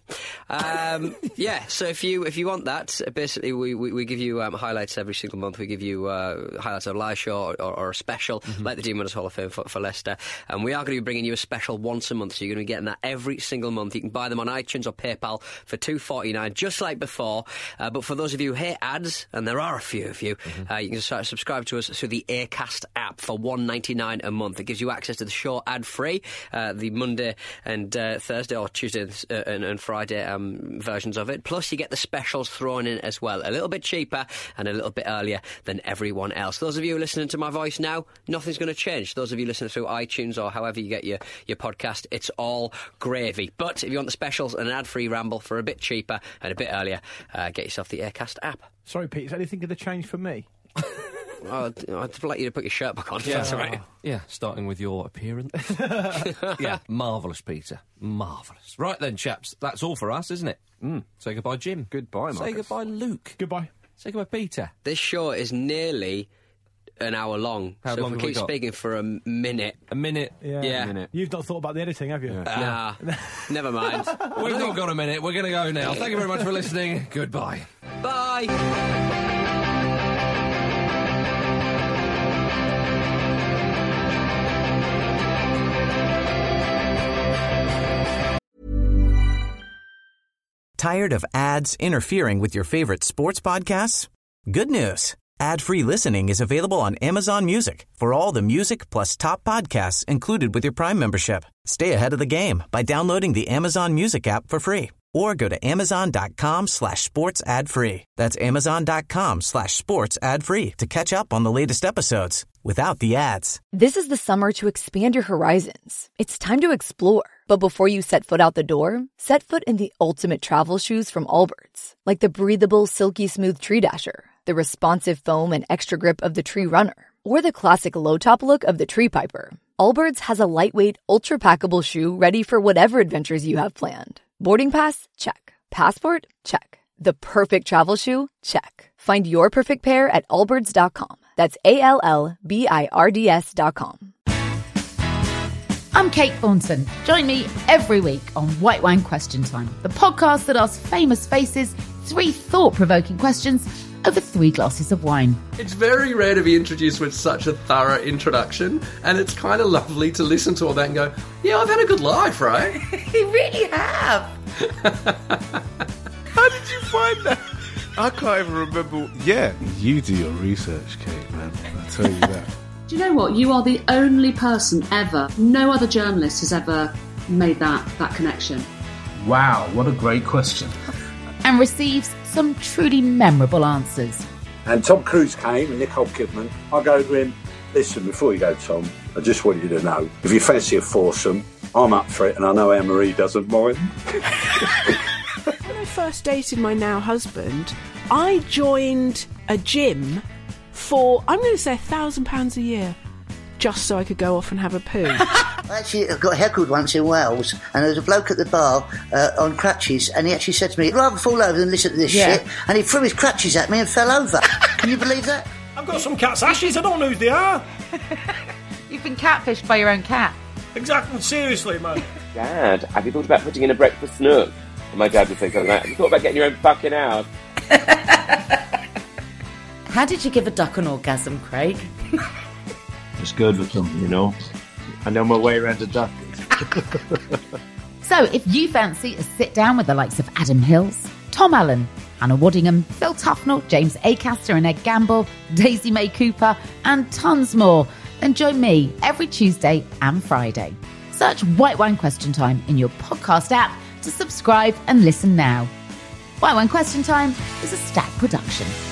So if you want that, basically we give you highlights every single month. We give you highlights of a live show or a special, like the Dean Mothers Hall of Fame for Leicester. And we are going to be bringing you a special once a month, so you're going to be getting that every single month. You can buy them on iTunes or PayPal for $2.49, just like before. But for those of you who hate ads, and there are a few of you, you can just subscribe to us through the Acast app for $1.99 a month. It gives you access to the show ad-free, the Monday and Thursday or Tuesday and Friday versions of it. Plus, you get the specials thrown in as well. A little bit cheaper and a little bit earlier than everyone else. Those of you listening to my voice now, nothing's going to change. Those of you listening through iTunes or however you get your podcast, it's all gravy. But if you want the specials and an ad-free Ramble for a bit cheaper and a bit earlier, get yourself the Acast app. Sorry, Pete, is anything going to change for me? I'd like you to put your shirt back on. Yeah, that's right. Yeah, starting with your appearance. Yeah, marvellous, Peter. Marvellous. Right then, chaps, that's all for us, isn't it? Say goodbye, Jim. Goodbye, Marcus. Say goodbye, Luke. Goodbye. Say goodbye, Peter. This show is nearly an hour long. How so long if have we we keep got? speaking for a minute. A minute? Yeah. A minute. You've not thought about the editing, have you? Nah, never mind. We've not got a minute. We're going to go now. Thank you very much for listening. Goodbye. Bye. Tired of ads interfering with your favorite sports podcasts? Good news. Ad-free listening is available on Amazon Music for all the music plus top podcasts included with your Prime membership. Stay ahead of the game by downloading the Amazon Music app for free or go to amazon.com/sports ad free. That's amazon.com/sports ad free to catch up on the latest episodes without the ads. This is the summer to expand your horizons. It's time to explore. But before you set foot out the door, set foot in the ultimate travel shoes from Allbirds. Like the breathable, silky smooth Tree Dasher, the responsive foam and extra grip of the Tree Runner, or the classic low-top look of the Tree Piper. Allbirds has a lightweight, ultra-packable shoe ready for whatever adventures you have planned. Boarding pass? Check. Passport? Check. The perfect travel shoe? Check. Find your perfect pair at allbirds.com. That's ALLBIRDS.com. I'm Kate Thornton. Join me every week on White Wine Question Time, the podcast that asks famous faces 3 thought-provoking questions over 3 glasses of wine. It's very rare to be introduced with such a thorough introduction, and it's kind of lovely to listen to all that and go, yeah, I've had a good life, right? You really have. How did you find that? I can't even remember. Yeah, you do your research, Kate, man. I tell you that. Do you know what? You are the only person ever, no other journalist has ever made that connection? Wow, what a great question. And receives some truly memorable answers. And Tom Cruise came and Nicole Kidman. I go to him, listen, before you go, Tom, I just want you to know, if you fancy a foursome, I'm up for it, and I know Anne-Marie doesn't mind. When I first dated my now husband, I joined a gym for, I'm going to say £1,000 a year, just so I could go off and have a poo. I actually got heckled once in Wales, and there was a bloke at the bar on crutches, and he actually said to me, "I'd rather fall over than listen to this shit," and he threw his crutches at me and fell over. Can you believe that? I've got some cat's ashes, I don't know who they are. You've been catfished by your own cat. Exactly, seriously, man. Dad, have you thought about putting in a breakfast nook? And my dad would think of that. Have you thought about getting your own fucking house? How did you give a duck an orgasm, Craig? It's good with them, you know. I know my way around a duck. So if you fancy a sit down with the likes of Adam Hills, Tom Allen, Hannah Waddingham, Phil Tufnell, James Acaster and Ed Gamble, Daisy May Cooper, and tons more, then join me every Tuesday and Friday. Search White Wine Question Time in your podcast app to subscribe and listen now. White Wine Question Time is a Stack production.